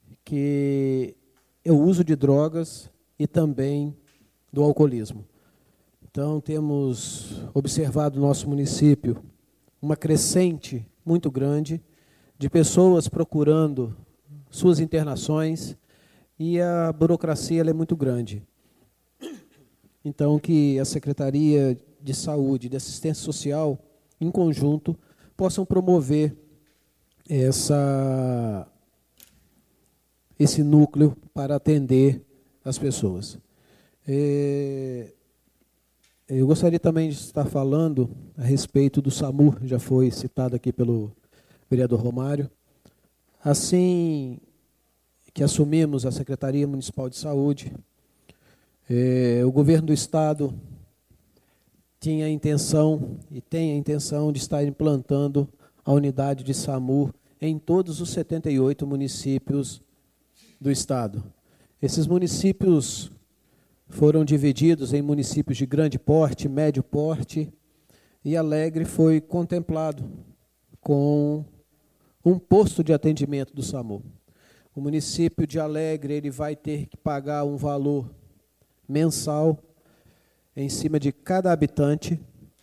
que é o uso de drogas e também do alcoolismo. Então, temos observado no nosso município uma crescente muito grande de pessoas procurando suas internações e a burocracia ela é muito grande. Então, que a Secretaria de Saúde e de Assistência Social, em conjunto, possam promover essa, esse núcleo para atender as pessoas. É, eu gostaria também de estar falando a respeito do SAMU, já foi citado aqui pelo vereador Romário. Assim que assumimos a Secretaria Municipal de Saúde, é, o governo do Estado tinha a intenção e tem a intenção de estar implantando a unidade de SAMU em todos os setenta e oito municípios do Estado. Esses municípios foram divididos em municípios de grande porte, médio porte, e Alegre foi contemplado com um posto de atendimento do SAMU. O município de Alegre ele vai ter que pagar um valor mensal em cima de cada habitante.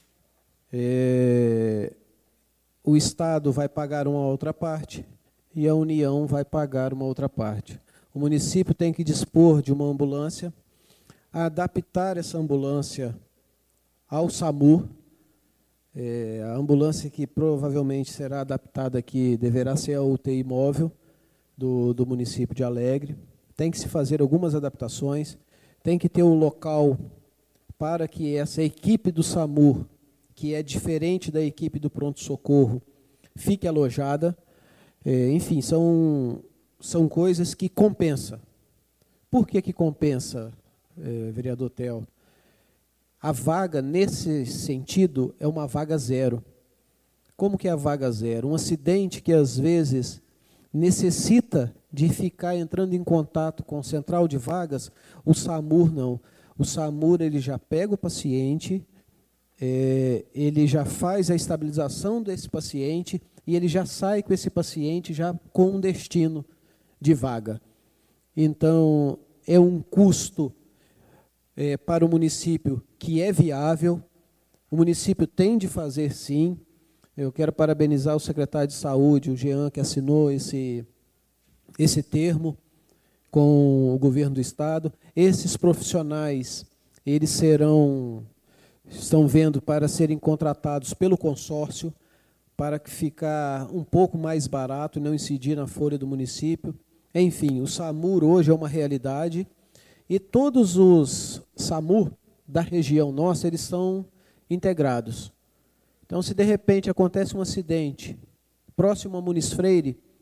É, o Estado vai pagar uma outra parte e a União vai pagar uma outra parte. O município tem que dispor de uma ambulância, adaptar essa ambulância ao SAMU. É, a ambulância que provavelmente será adaptada aqui deverá ser a U T I móvel do, do município de Alegre. Tem que se fazer algumas adaptações, tem que ter um local para que essa equipe do SAMU, que é diferente da equipe do pronto-socorro, fique alojada. É, enfim, são, são coisas que compensam. Por que que compensa, é, vereador Theo? A vaga, nesse sentido, é uma vaga zero. Como que é a vaga zero? Um acidente que, às vezes, necessita de ficar entrando em contato com a central de vagas, o SAMU não. O SAMU ele já pega o paciente, é, ele já faz a estabilização desse paciente e ele já sai com esse paciente já com um destino de vaga. Então, é um custo é, para o município que é viável, o município tem de fazer sim. Eu quero parabenizar o secretário de Saúde, o Jean, que assinou esse, esse termo com o governo do Estado. Esses profissionais, eles serão, estão vendo para serem contratados pelo consórcio, para ficar um pouco mais barato e não incidir na folha do município. Enfim, o SAMU hoje é uma realidade e todos os SAMU da região nossa, eles são integrados. Então, se de repente acontece um acidente próximo a Muniz Freire,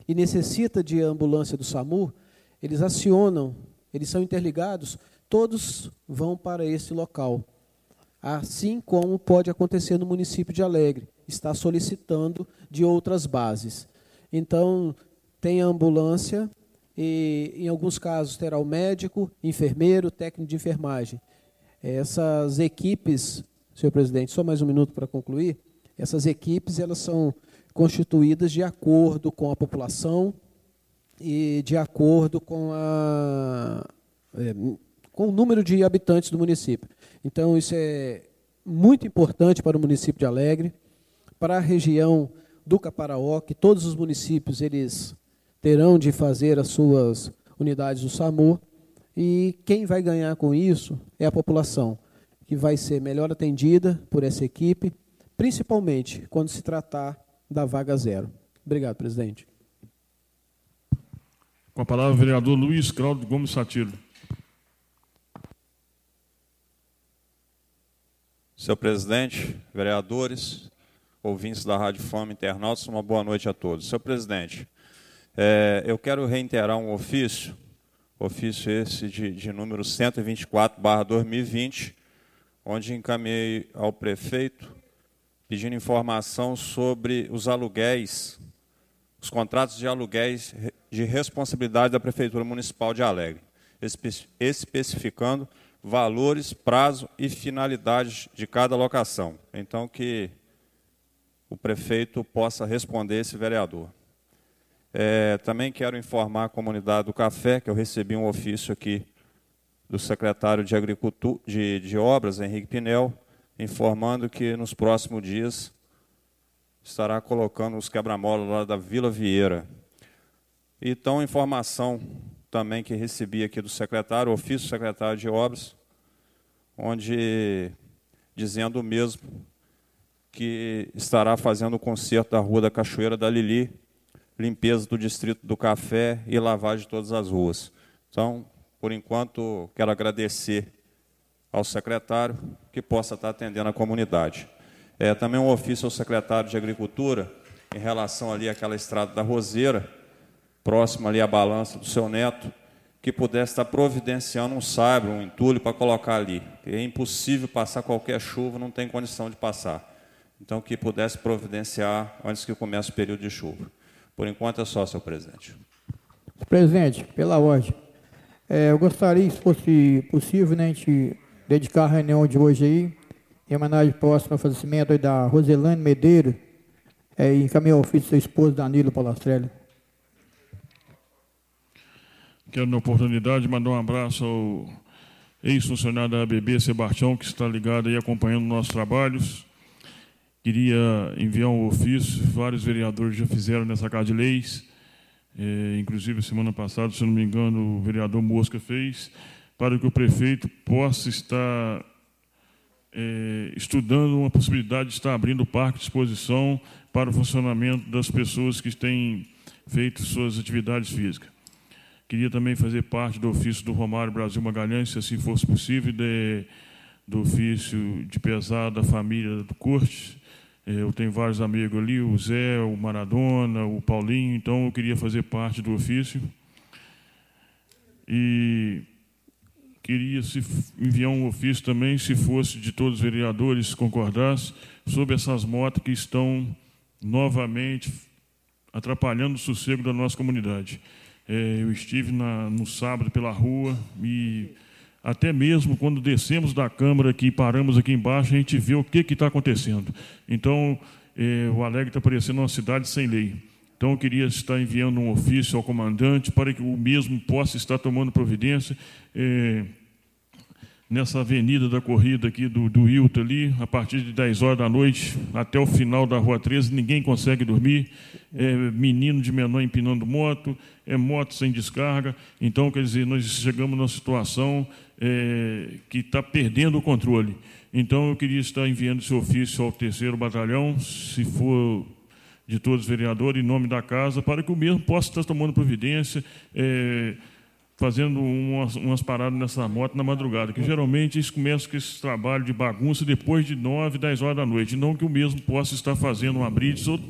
e necessita de ambulância do SAMU, eles acionam, eles são interligados, todos vão para esse local. Assim como pode acontecer no município de Alegre, está solicitando de outras bases. Então, tem a ambulância, e em alguns casos terá o médico, enfermeiro, técnico de enfermagem. Essas equipes, senhor presidente, só mais um minuto para concluir, essas equipes elas são constituídas de acordo com a população e de acordo com, a, é, com o número de habitantes do município. Então, isso é muito importante para o município de Alegre, para a região do Caparaó, que todos os municípios eles terão de fazer as suas unidades do SAMU, e quem vai ganhar com isso é a população, que vai ser melhor atendida por essa equipe, principalmente quando se tratar da vaga zero. Obrigado, presidente. Com a palavra o vereador Luiz Cláudio Gomes Satiro. Senhor presidente, vereadores, ouvintes da Rádio Fama, internautas, uma boa noite a todos. Senhor presidente, é, eu quero reiterar um ofício, ofício esse de, de número cento e vinte e quatro barra dois mil e vinte, onde encaminhei ao prefeito pedindo informação sobre os aluguéis, os contratos de aluguéis de responsabilidade da Prefeitura Municipal de Alegre, espe- especificando valores, prazo e finalidade de cada locação. Então, que o prefeito possa responder esse vereador. É, também quero informar a comunidade do Café, que eu recebi um ofício aqui do secretário de Agricultura, de, de Obras, Henrique Pinel, informando que nos próximos dias estará colocando os quebra-molas lá da Vila Vieira. Então, informação também que recebi aqui do secretário, o ofício do secretário de Obras, onde, dizendo o mesmo, que estará fazendo o conserto da Rua da Cachoeira da Lili, limpeza do Distrito do Café e lavagem de todas as ruas. Então, por enquanto, quero agradecer ao secretário que possa estar atendendo a comunidade. É, também um ofício ao secretário de Agricultura, em relação ali àquela estrada da Roseira, próximo ali à balança do seu neto, que pudesse estar providenciando um saibro, um entulho para colocar ali. É impossível passar qualquer chuva, não tem condição de passar. Então, que pudesse providenciar antes que comece o período de chuva. Por enquanto é só, senhor presidente. Presidente, pela ordem, é, eu gostaria, se fosse possível, né, a gente dedicar a reunião de hoje aí, em homenagem próxima ao falecimento aí da Roselane Medeiros, é, e encaminhar o ofício do seu esposo, Danilo Palastrelli. Quero, na oportunidade, mandar um abraço ao ex-funcionário da A B B, Sebastião, que está ligado aí acompanhando nossos trabalhos. Queria enviar um ofício, vários vereadores já fizeram nessa Casa de Leis, é, inclusive semana passada, se não me engano, o vereador Mosca fez, para que o prefeito possa estar é, estudando uma possibilidade de estar abrindo o parque de exposição para o funcionamento das pessoas que têm feito suas atividades físicas. Queria também fazer parte do ofício do Romário Brasil Magalhães, se assim fosse possível, de, do ofício de pesar da família do Corte. Eu tenho vários amigos ali, o Zé, o Maradona, o Paulinho, então eu queria fazer parte do ofício. E queria se enviar um ofício também, se fosse de todos os vereadores concordassem, sobre essas motos que estão novamente atrapalhando o sossego da nossa comunidade. É, eu estive na, no sábado pela rua e até mesmo quando descemos da Câmara aqui, paramos aqui embaixo, a gente vê o que está acontecendo. Então, é, o Alegre está parecendo uma cidade sem lei. Então, eu queria estar enviando um ofício ao comandante para que o mesmo possa estar tomando providência é, nessa avenida da corrida aqui do, do Hilton ali, a partir de dez horas da noite até o final da Rua treze, ninguém consegue dormir, é menino de menor empinando moto, é moto sem descarga. Então, quer dizer, nós chegamos numa situação é, que está perdendo o controle. Então, eu queria estar enviando esse ofício ao terceiro batalhão, se for de todos os vereadores, em nome da casa, para que o mesmo possa estar tomando providência, é, fazendo umas, umas paradas nessa moto na madrugada, que geralmente eles começam com esse trabalho de bagunça depois de nove, dez horas da noite, não que o mesmo possa estar fazendo uma blitz ou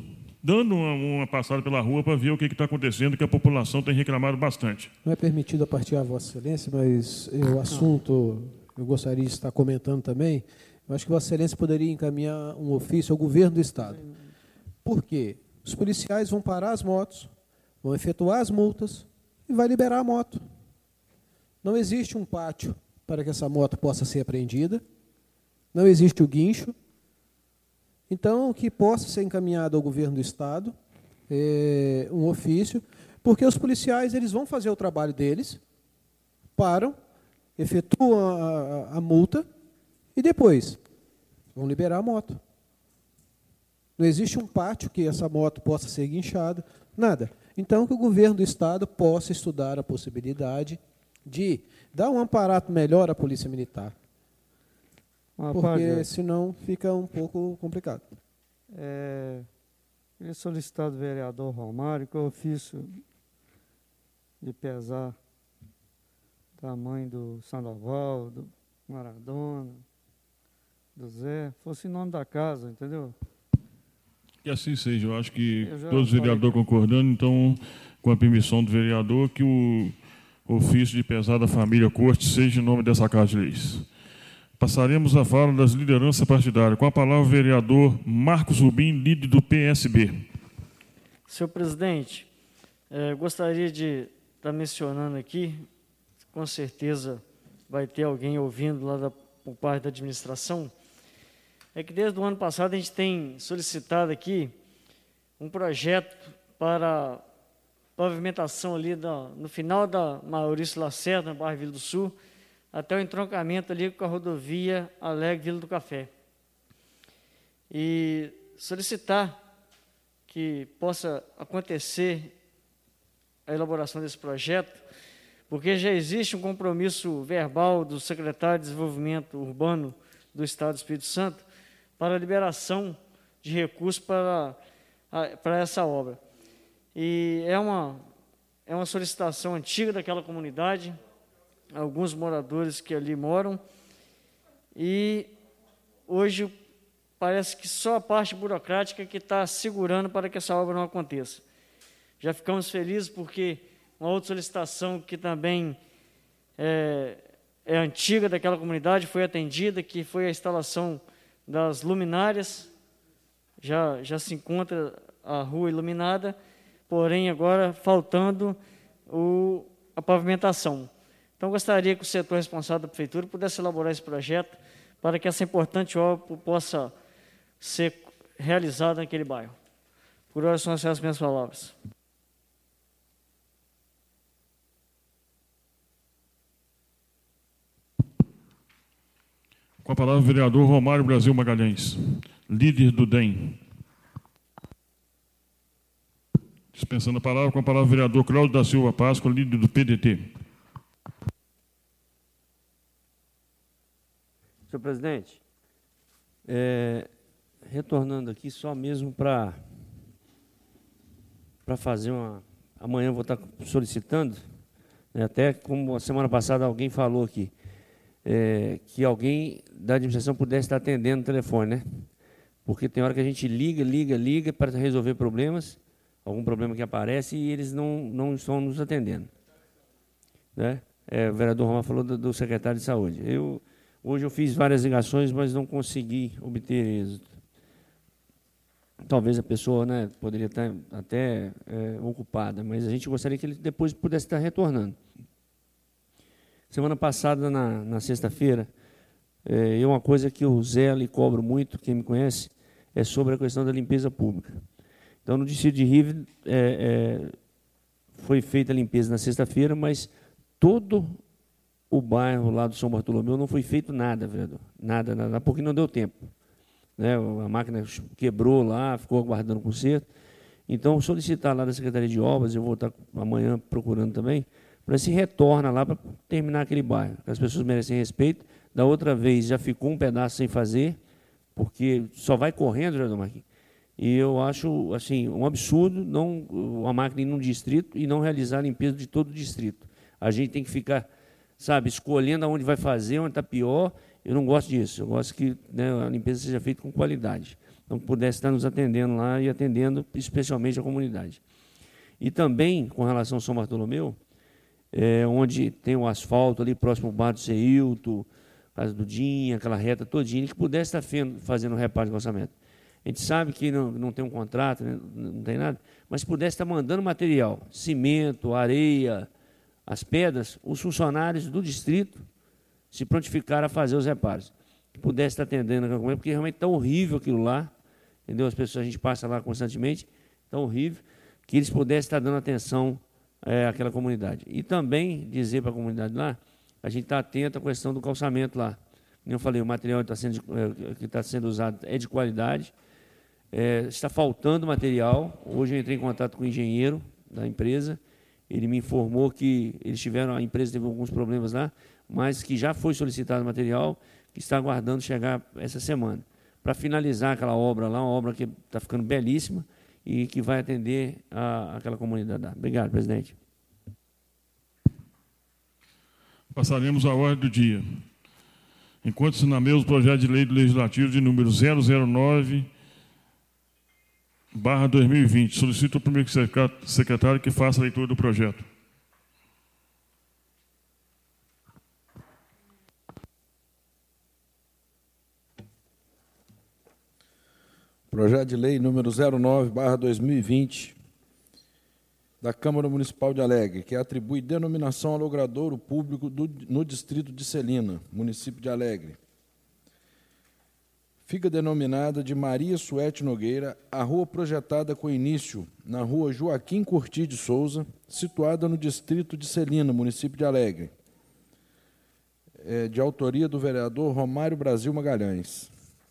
dando uma, uma passada pela rua para ver o que está acontecendo, que a população tem reclamado bastante. Não é permitido a partir a Vossa Excelência, mas o assunto eu gostaria de estar comentando também. Eu acho que Vossa Excelência poderia encaminhar um ofício ao governo do Estado. Por quê? Os policiais vão parar as motos, vão efetuar as multas e vai liberar a moto. Não existe um pátio para que essa moto possa ser apreendida, não existe o guincho. Então, que possa ser encaminhado ao governo do Estado é, um ofício, porque os policiais eles vão fazer o trabalho deles, param, efetuam a, a, a multa e depois vão liberar a moto. Não existe um pátio que essa moto possa ser guinchada, nada. Então, que o governo do Estado possa estudar a possibilidade de dar um amparato melhor à Polícia Militar. Ah, porque padre, senão fica um pouco complicado. É, ele solicitado ao vereador Romário que o ofício de pesar da mãe do Sandoval, do Maradona, do Zé, fosse em nome da casa, entendeu? Que assim seja. Eu acho que Eu já todos os vereadores falei. concordando, então, com a permissão do vereador, que o ofício de pesar da família Corte seja em nome dessa Casa de Leis. Passaremos a fala das lideranças partidárias. Com a palavra o vereador Marcos Rubim, líder do P S B. Senhor presidente, eh, gostaria de estar mencionando aqui, com certeza vai ter alguém ouvindo lá da, por parte da administração, é que desde o ano passado a gente tem solicitado aqui um projeto para pavimentação ali da, no final da Maurício Lacerda, na Barra Vila do Sul, até o entroncamento ali com a rodovia Alegre Vila do Café. E solicitar que possa acontecer a elaboração desse projeto, porque já existe um compromisso verbal do secretário de Desenvolvimento Urbano do Estado do Espírito Santo para a liberação de recursos para, para essa obra. E é uma, é uma solicitação antiga daquela comunidade, alguns moradores que ali moram, e hoje parece que só a parte burocrática que está segurando para que essa obra não aconteça. Já ficamos felizes porque uma outra solicitação que também é, é antiga daquela comunidade foi atendida, que foi a instalação das luminárias, já, já se encontra a rua iluminada, porém agora faltando o, a pavimentação. Então, gostaria que o setor responsável da Prefeitura pudesse elaborar esse projeto para que essa importante obra possa ser realizada naquele bairro. Por hora, são essas minhas palavras. Com a palavra o vereador Romário Brasil Magalhães, líder do D E M. Dispensando a palavra, com a palavra o vereador Cláudio da Silva Páscoa, líder do P D T. Senhor presidente, é, retornando aqui só mesmo para para fazer uma... Amanhã eu vou estar solicitando, né, até como a semana passada alguém falou aqui, é, que alguém da administração pudesse estar atendendo o telefone, né? Porque tem hora que a gente liga, liga, liga para resolver problemas, algum problema que aparece e eles não, não estão nos atendendo. Né? É, o vereador Romar falou do, do secretário de saúde. Eu, hoje eu fiz várias ligações, mas não consegui obter êxito. Talvez a pessoa, né, poderia estar até é, ocupada, mas a gente gostaria que ele depois pudesse estar retornando. Semana passada, na, na sexta-feira, é, e uma coisa que eu zelo e cobro muito, quem me conhece, é sobre a questão da limpeza pública. Então, no distrito de Rive, é, é, foi feita a limpeza na sexta-feira, mas todo o bairro lá do São Bartolomeu não foi feito nada, vereador. Nada, nada, porque não deu tempo. Né? A máquina quebrou lá, ficou aguardando o conserto. Então, solicitar lá da Secretaria de Obras, eu vou estar amanhã procurando também, para se retorna lá para terminar aquele bairro. As pessoas merecem respeito. Da outra vez já ficou um pedaço sem fazer, porque só vai correndo, vereador Marquinhos. E eu acho assim, um absurdo não, a máquina ir num distrito e não realizar a limpeza de todo o distrito. A gente tem que ficar, sabe, escolhendo aonde vai fazer, onde está pior. Eu não gosto disso. Eu gosto que, né, a limpeza seja feita com qualidade. Então, que pudesse estar nos atendendo lá e atendendo especialmente a comunidade. E também, com relação ao São Bartolomeu, é, onde tem o asfalto ali próximo ao bar do Ceilto, casa do Dinha, aquela reta todinha, que pudesse estar fazendo reparo de orçamento. A gente sabe que não, não tem um contrato, né, não tem nada, mas pudesse estar mandando material, cimento, areia, as pedras, os funcionários do distrito se prontificaram a fazer os reparos. Que pudesse estar atendendo, porque realmente está horrível aquilo lá, entendeu? As pessoas, a gente passa lá constantemente, está horrível, que eles pudessem estar dando atenção é, àquela comunidade. E também dizer para a comunidade lá, a gente está atento à questão do calçamento lá. Como eu falei, o material que está sendo, é, que está sendo usado é de qualidade, é, está faltando material. Hoje eu entrei em contato com o engenheiro da empresa, ele me informou que eles tiveram, a empresa teve alguns problemas lá, mas que já foi solicitado material, que está aguardando chegar essa semana, para finalizar aquela obra lá, uma obra que está ficando belíssima e que vai atender a, aquela comunidade lá. Obrigado, presidente. Passaremos à ordem do dia. Enquanto-se na mesa o projeto de lei do Legislativo de número zero zero nove barra dois mil e vinte. Solicito ao primeiro secretário que faça a leitura do projeto. Projeto de lei número zero nove barra dois mil e vinte da Câmara Municipal de Alegre, que atribui denominação ao logradouro público do, no distrito de Celina, município de Alegre. Fica denominada de Maria Suete Nogueira a rua projetada com início na rua Joaquim Curti de Souza, situada no distrito de Celina, município de Alegre, é, de autoria do vereador Romário Brasil Magalhães.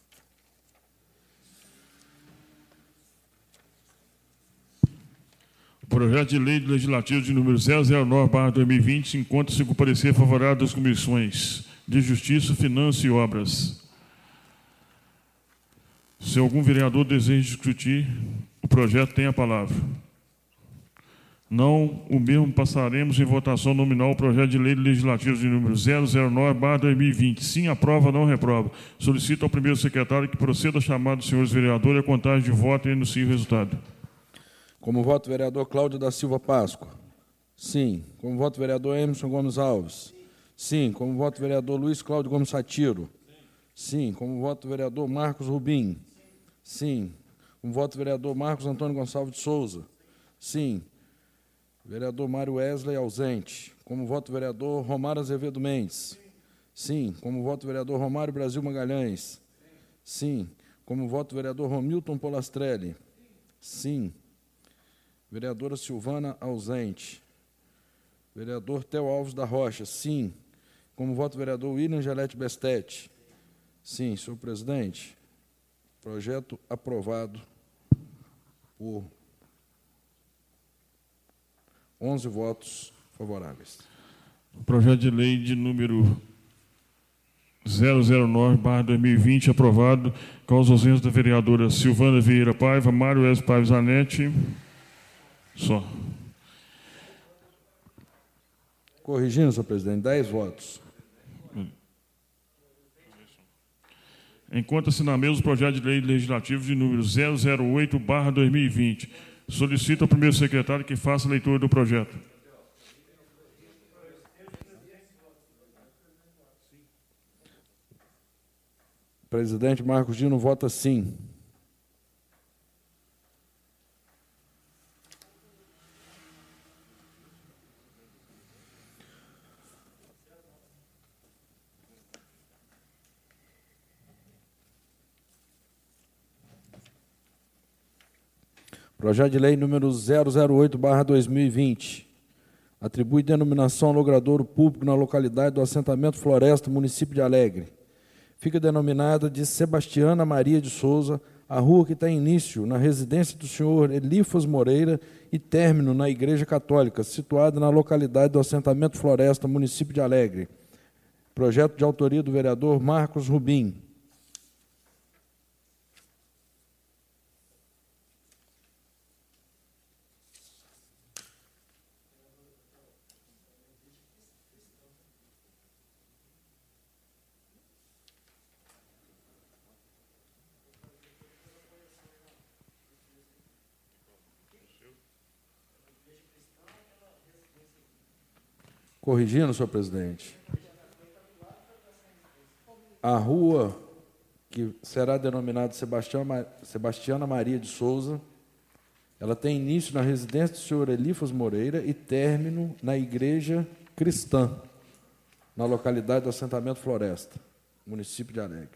O projeto de lei legislativo de número zero zero nove barra dois mil e vinte encontra-se com parecer favorável das comissões de Justiça, Finanças e Obras. Se algum vereador deseja discutir, o projeto tem a palavra. Não, o mesmo passaremos em votação nominal o projeto de lei legislativo de número zero zero nove barra dois mil e vinte. Sim, aprova, não reprova. Solicito ao primeiro secretário que proceda a chamada dos senhores vereadores a contagem de voto e anuncie o resultado. Como voto, vereador Cláudio da Silva Páscoa. Sim. Como voto, vereador Emerson Gomes Alves. Sim. Como voto, vereador Luiz Cláudio Gomes Satiro. Sim. Como voto, vereador Marcos Rubim. Sim. Como voto, vereador Marcos Antônio Gonçalves de Souza. Sim. Vereador Mário Wesley, ausente. Como voto, vereador Romário Azevedo Mendes. Sim. Como voto, vereador Romário Brasil Magalhães. Sim. Como voto, vereador Romilton Polastrelli. Sim. Vereadora Silvana, ausente. Vereador Theo Alves da Rocha, sim. Como voto, vereador William Gelete Bestete. Sim, senhor presidente. Projeto aprovado por onze votos favoráveis. O projeto de lei de número zero zero nove barra dois mil e vinte aprovado com as ausências da vereadora Silvana Vieira Paiva, Mário S. Paiva Zanetti. Só. Corrigindo, senhor presidente, dez votos. Encontra-se na mesa o projeto de lei legislativo de número zero zero oito barra dois mil e vinte. Solicito ao primeiro secretário que faça a leitura do projeto. Presidente Marcos Dino vota sim. Projeto de lei número zero zero oito barra dois mil e vinte. Atribui denominação ao logradouro público na localidade do assentamento Floresta, município de Alegre. Fica denominada de Sebastiana Maria de Souza, a rua que tem início na residência do senhor Elifas Moreira e término na Igreja Católica, situada na localidade do assentamento Floresta, município de Alegre. Projeto de autoria do vereador Marcos Rubim. Corrigindo, senhor presidente. A rua, que será denominada Sebastiana Maria de Souza, ela tem início na residência do senhor Elifas Moreira e término na Igreja Cristã, na localidade do assentamento Floresta, município de Alegre.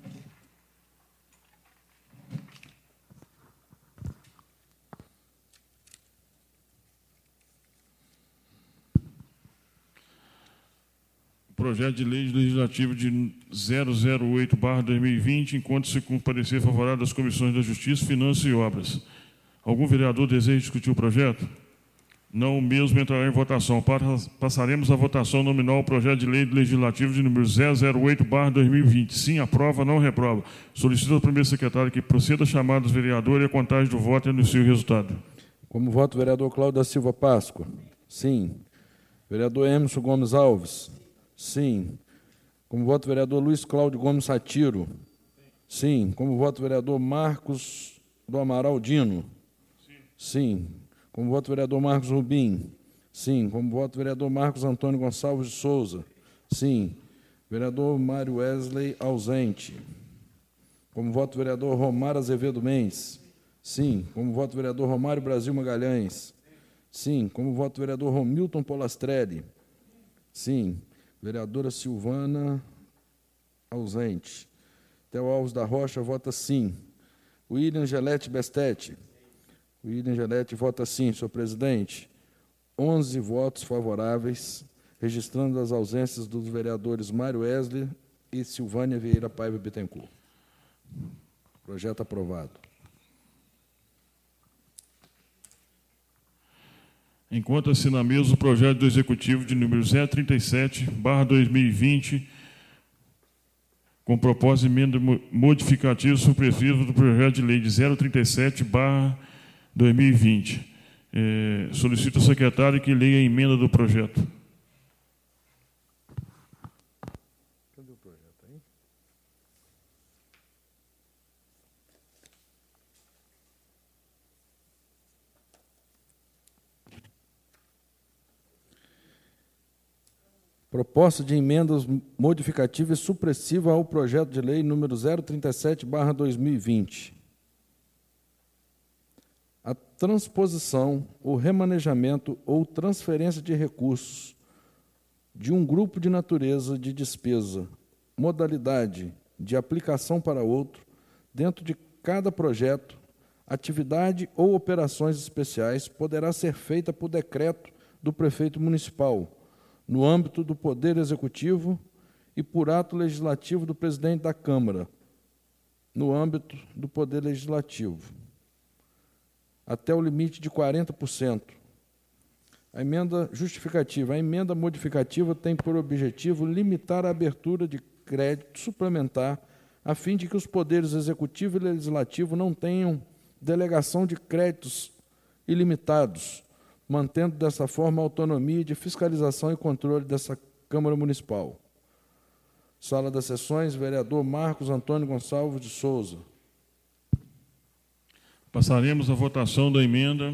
Projeto de Lei Legislativo de zero zero oito barra dois mil e vinte, encontra-se com parecer favorável das Comissões da Justiça, Finanças e Obras. Algum vereador deseja discutir o projeto? Não, o mesmo entrará em votação. Passaremos à votação nominal ao projeto de lei legislativo de número zero zero oito barra dois mil e vinte. Sim, aprova, não reprova. Solicito ao primeiro secretário que proceda a chamada dos vereadores e a contagem do voto e anuncie o resultado. Como voto, vereador Cláudio da Silva Páscoa. Sim. Vereador Emerson Gomes Alves. Sim. Como voto, vereador Luiz Cláudio Gomes Satiro. Sim. Como voto, vereador Marcos do Amaral Dino. Sim. Como voto, vereador Marcos Rubim. Sim. Como voto, vereador Marcos Antônio Gonçalves de Souza. Sim. Vereador Mário Wesley, ausente. Como voto, vereador Romário Azevedo Mendes. Sim. Como voto, vereador Romário Brasil Magalhães. Sim. Como voto, vereador Romilton Polastrelli. Sim. Vereadora Silvana, ausente. Theo Alves da Rocha, vota sim. William Gelete Bestete. William Gelete vota sim, senhor presidente. onze votos favoráveis, registrando as ausências dos vereadores Mário Wesley e Silvânia Vieira Paiva Bittencourt. Projeto aprovado. Encontra-se na mesa o projeto do Executivo de número zero trinta e sete barra dois mil e vinte, com propósito de emenda modificativa supressiva do projeto de lei de zero trinta e sete barra dois mil e vinte. É, solicito ao secretário que leia a emenda do projeto. Cadê o projeto aí? Proposta de emendas modificativa e supressiva ao projeto de lei número zero trinta e sete barra dois mil e vinte. A transposição, o remanejamento ou transferência de recursos de um grupo de natureza de despesa, modalidade de aplicação para outro, dentro de cada projeto, atividade ou operações especiais, poderá ser feita por decreto do prefeito municipal, no âmbito do Poder Executivo e por ato legislativo do presidente da Câmara, no âmbito do Poder Legislativo, até o limite de quarenta por cento. A emenda justificativa. A emenda modificativa tem por objetivo limitar a abertura de crédito suplementar, a fim de que os poderes executivo e legislativo não tenham delegação de créditos ilimitados, mantendo dessa forma a autonomia de fiscalização e controle dessa Câmara Municipal. Sala das Sessões, vereador Marcos Antônio Gonçalves de Souza. Passaremos à votação da emenda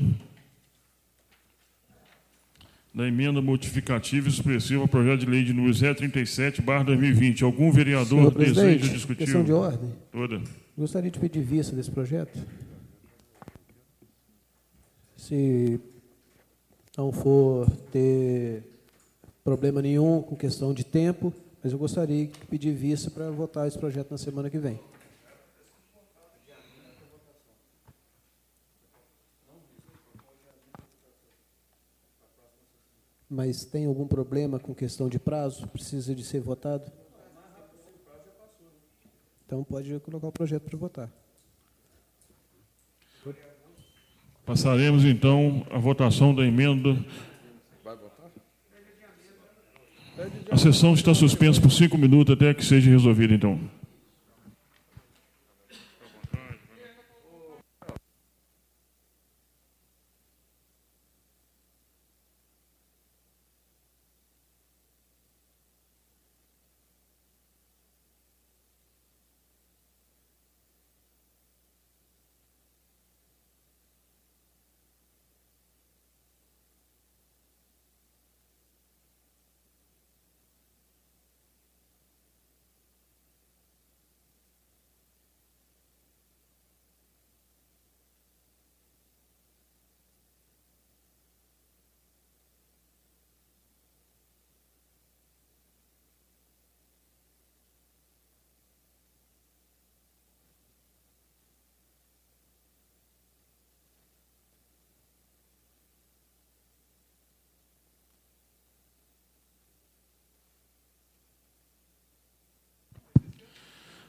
da emenda modificativa e supressiva ao projeto de lei de número zero trinta e sete barra dois mil e vinte. Algum vereador deseja discutir? Questão de ordem. Toda. Gostaria de pedir vista desse projeto. Se não for ter problema nenhum com questão de tempo, mas eu gostaria de pedir vista para votar esse projeto na semana que vem. Mas tem algum problema com questão de prazo? Precisa de ser votado? Então pode colocar o projeto para votar. Passaremos, então, à votação da emenda. Vai votar? A sessão está suspensa por cinco minutos até que seja resolvida, então.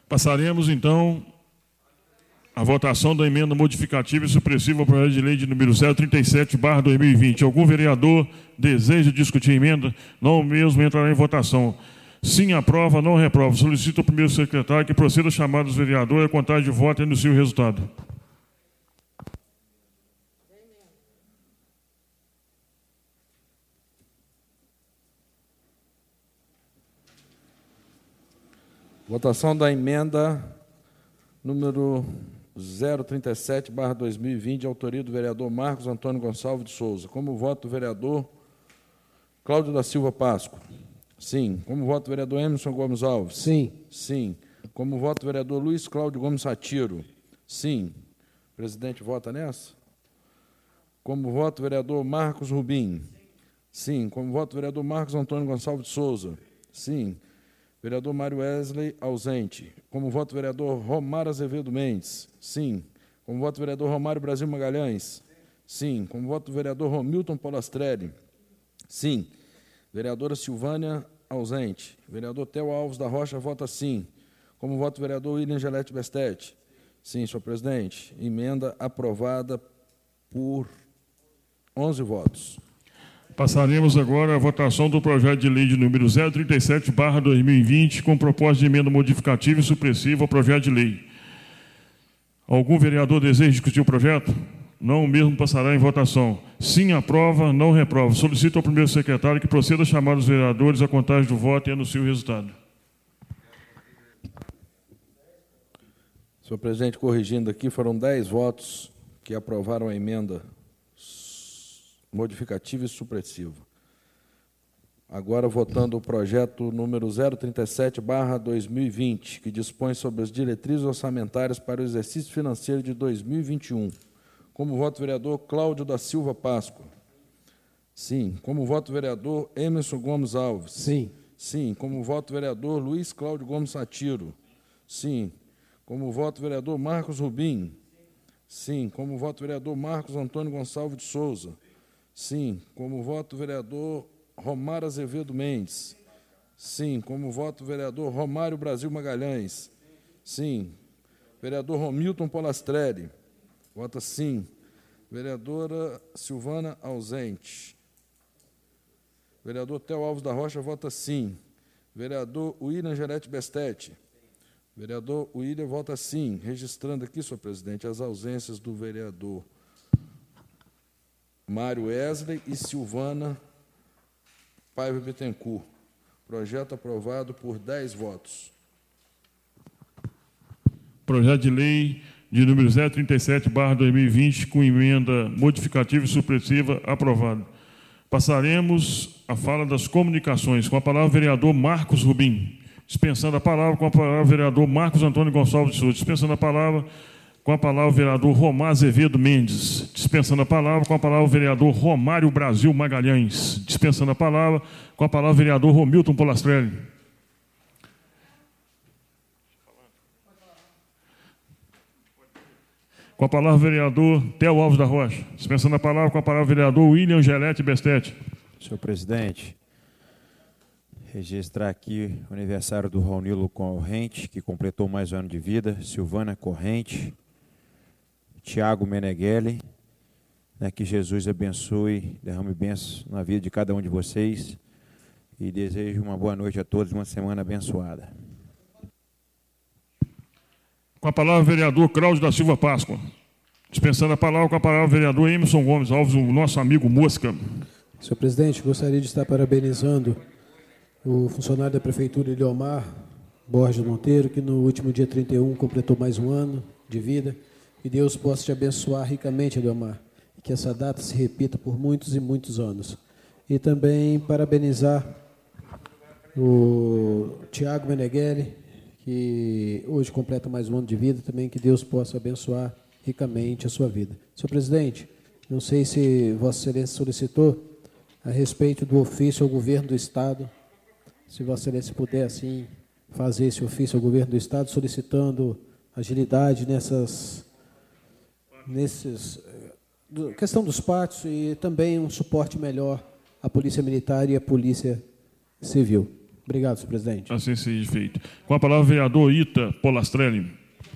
Passaremos, então, a votação da emenda modificativa e supressiva ao projeto de lei de número zero trinta e sete barra dois mil e vinte. Algum vereador deseja discutir a emenda? Não mesmo entrará em votação. Sim, aprova, não reprova. Solicito ao primeiro secretário que proceda a chamar dos vereadores a contagem de voto e anuncie o resultado. Votação da emenda número zero trinta e sete barra dois mil e vinte, de autoria do vereador Marcos Antônio Gonçalves de Souza. Como voto do vereador Cláudio da Silva Páscoa? Sim. Como voto do vereador Emerson Gomes Alves? Sim. Sim. Como voto do vereador Luiz Cláudio Gomes Satiro? Sim. O presidente vota nessa? Como voto do vereador Marcos Rubim? Sim. Como voto do vereador Marcos Antônio Gonçalves de Souza? Sim. Vereador Mário Wesley, ausente. Como voto, vereador Romário Azevedo Mendes? Sim. Como voto, vereador Romário Brasil Magalhães? Sim. Como voto, vereador Romilton Polastrelli? Sim. Vereadora Silvânia, ausente. Vereador Theo Alves da Rocha, vota sim. Como voto, vereador William Gelete Bestete? Sim, senhor presidente. Emenda aprovada por onze votos. Passaremos agora à votação do projeto de lei de número zero trinta e sete barra dois mil e vinte, com proposta de emenda modificativa e supressiva ao projeto de lei. Algum vereador deseja discutir o projeto? Não, o mesmo passará em votação. Sim, aprova, não reprova. Solicito ao primeiro secretário que proceda a chamar os vereadores à contagem do voto e anuncie o resultado. Senhor presidente, corrigindo aqui, foram dez votos que aprovaram a emenda modificativa e supressiva. Agora, votando o projeto número zero trinta e sete barra dois mil e vinte, que dispõe sobre as diretrizes orçamentárias para o exercício financeiro de dois mil e vinte e um. Como voto, vereador Cláudio da Silva Páscoa? Sim. Como voto, vereador Emerson Gomes Alves? Sim. Sim. Como voto, vereador Luiz Cláudio Gomes Satiro? Sim. Como voto, vereador Marcos Rubim? Sim. Como voto, vereador Marcos Antônio Gonçalves de Souza? Sim. Como voto, vereador Romário Azevedo Mendes? Sim. Como voto, vereador Romário Brasil Magalhães? Sim. Vereador Romilton Polastrelli? Vota sim. Vereadora Silvana, ausente. Vereador Theo Alves da Rocha, vota sim. Vereador William Gelete Bestete? Vereador William, vota sim. Registrando aqui, senhor presidente, as ausências do vereador Mário Wesley e Silvana Paiva Bittencourt. Projeto aprovado por dez votos. Projeto de lei de número zero trinta e sete barra dois mil e vinte, com emenda modificativa e supressiva, aprovado. Passaremos à fala das comunicações, com a palavra o vereador Marcos Rubim. Dispensando a palavra, com a palavra o vereador Marcos Antônio Gonçalves de Souza. Dispensando a palavra, com a palavra o vereador Romário Azevedo Mendes. Dispensando a palavra, com a palavra o vereador Romário Brasil Magalhães. Dispensando a palavra, com a palavra o vereador Romilton Polastrelli. Com a palavra o vereador Theo Alves da Rocha. Dispensando a palavra, com a palavra o vereador William Gelete Bestete. Senhor presidente, registrar aqui o aniversário do Raunilo Corrente, que completou mais um ano de vida, Silvana Corrente, Tiago Meneghelli, né, que Jesus abençoe, derrame bênçãos na vida de cada um de vocês e desejo uma boa noite a todos, uma semana abençoada. Com a palavra o vereador Cláudio da Silva Páscoa. Dispensando a palavra, com a palavra o vereador Emerson Gomes Alves, o nosso amigo Mosca. Senhor presidente, gostaria de estar parabenizando o funcionário da Prefeitura, Eliomar Borges Monteiro, que no último dia trinta e um completou mais um ano de vida. Que Deus possa te abençoar ricamente, Eliomar, e que essa data se repita por muitos e muitos anos. E também parabenizar o Tiago Meneghelli, que hoje completa mais um ano de vida, também que Deus possa abençoar ricamente a sua vida. Senhor presidente, não sei se Vossa Excelência solicitou a respeito do ofício ao governo do Estado, se Vossa Excelência puder, assim, fazer esse ofício ao governo do Estado, solicitando agilidade nessas, nesses, questão dos pátios e também um suporte melhor à Polícia Militar e à Polícia Civil. Obrigado, senhor presidente. Assim seja feito. Com a palavra, o vereador Ita Polastrelli.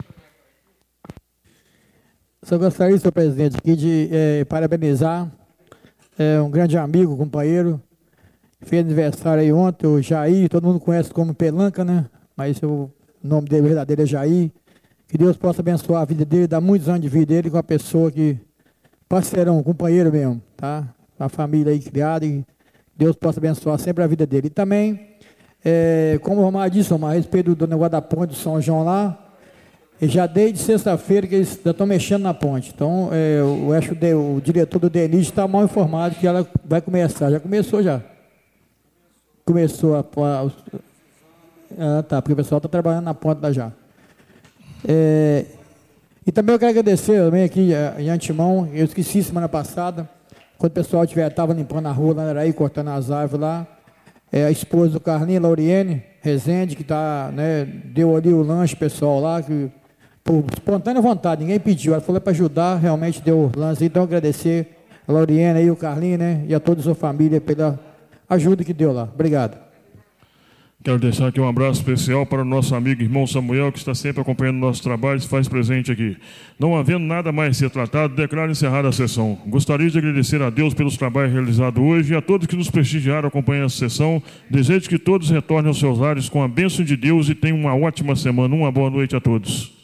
Só gostaria, senhor presidente, aqui de é, parabenizar é, um grande amigo, companheiro, que fez aniversário aí ontem, o Jair, todo mundo conhece como Pelanca, né? Mas o nome dele verdadeiro é Jair. Que Deus possa abençoar a vida dele, dar muitos anos de vida dele com a pessoa que, parceirão, companheiro mesmo, tá? A família aí criada, e Deus possa abençoar sempre a vida dele. E também, é, como o Romário disse, Romário, a respeito do negócio da ponte do São João lá, e já desde sexta-feira que eles já estão mexendo na ponte. Então, é, eu acho que o, o diretor do D N I está mal informado que ela vai começar. Já começou já. Começou a... a ah, tá, porque o pessoal está trabalhando na ponte lá já. É, e também eu quero agradecer também aqui em antemão, eu esqueci semana passada, quando o pessoal estava limpando a rua lá na Araí, cortando as árvores lá, é, a esposa do Carlinhos, Lauriene Rezende, que tá, né, deu ali o lanche pessoal lá, que, por espontânea vontade, ninguém pediu, ela falou para ajudar, realmente deu o lance, então agradecer a Lauriene aí, o Carlinhos, né, e a toda a sua família pela ajuda que deu lá. Obrigado. Quero deixar aqui um abraço especial para o nosso amigo irmão Samuel, que está sempre acompanhando o nosso trabalho e se faz presente aqui. Não havendo nada mais a ser tratado, declaro encerrada a sessão. Gostaria de agradecer a Deus pelos trabalhos realizados hoje e a todos que nos prestigiaram acompanhando a sessão. Desejo que todos retornem aos seus lares com a bênção de Deus e tenham uma ótima semana. Uma boa noite a todos.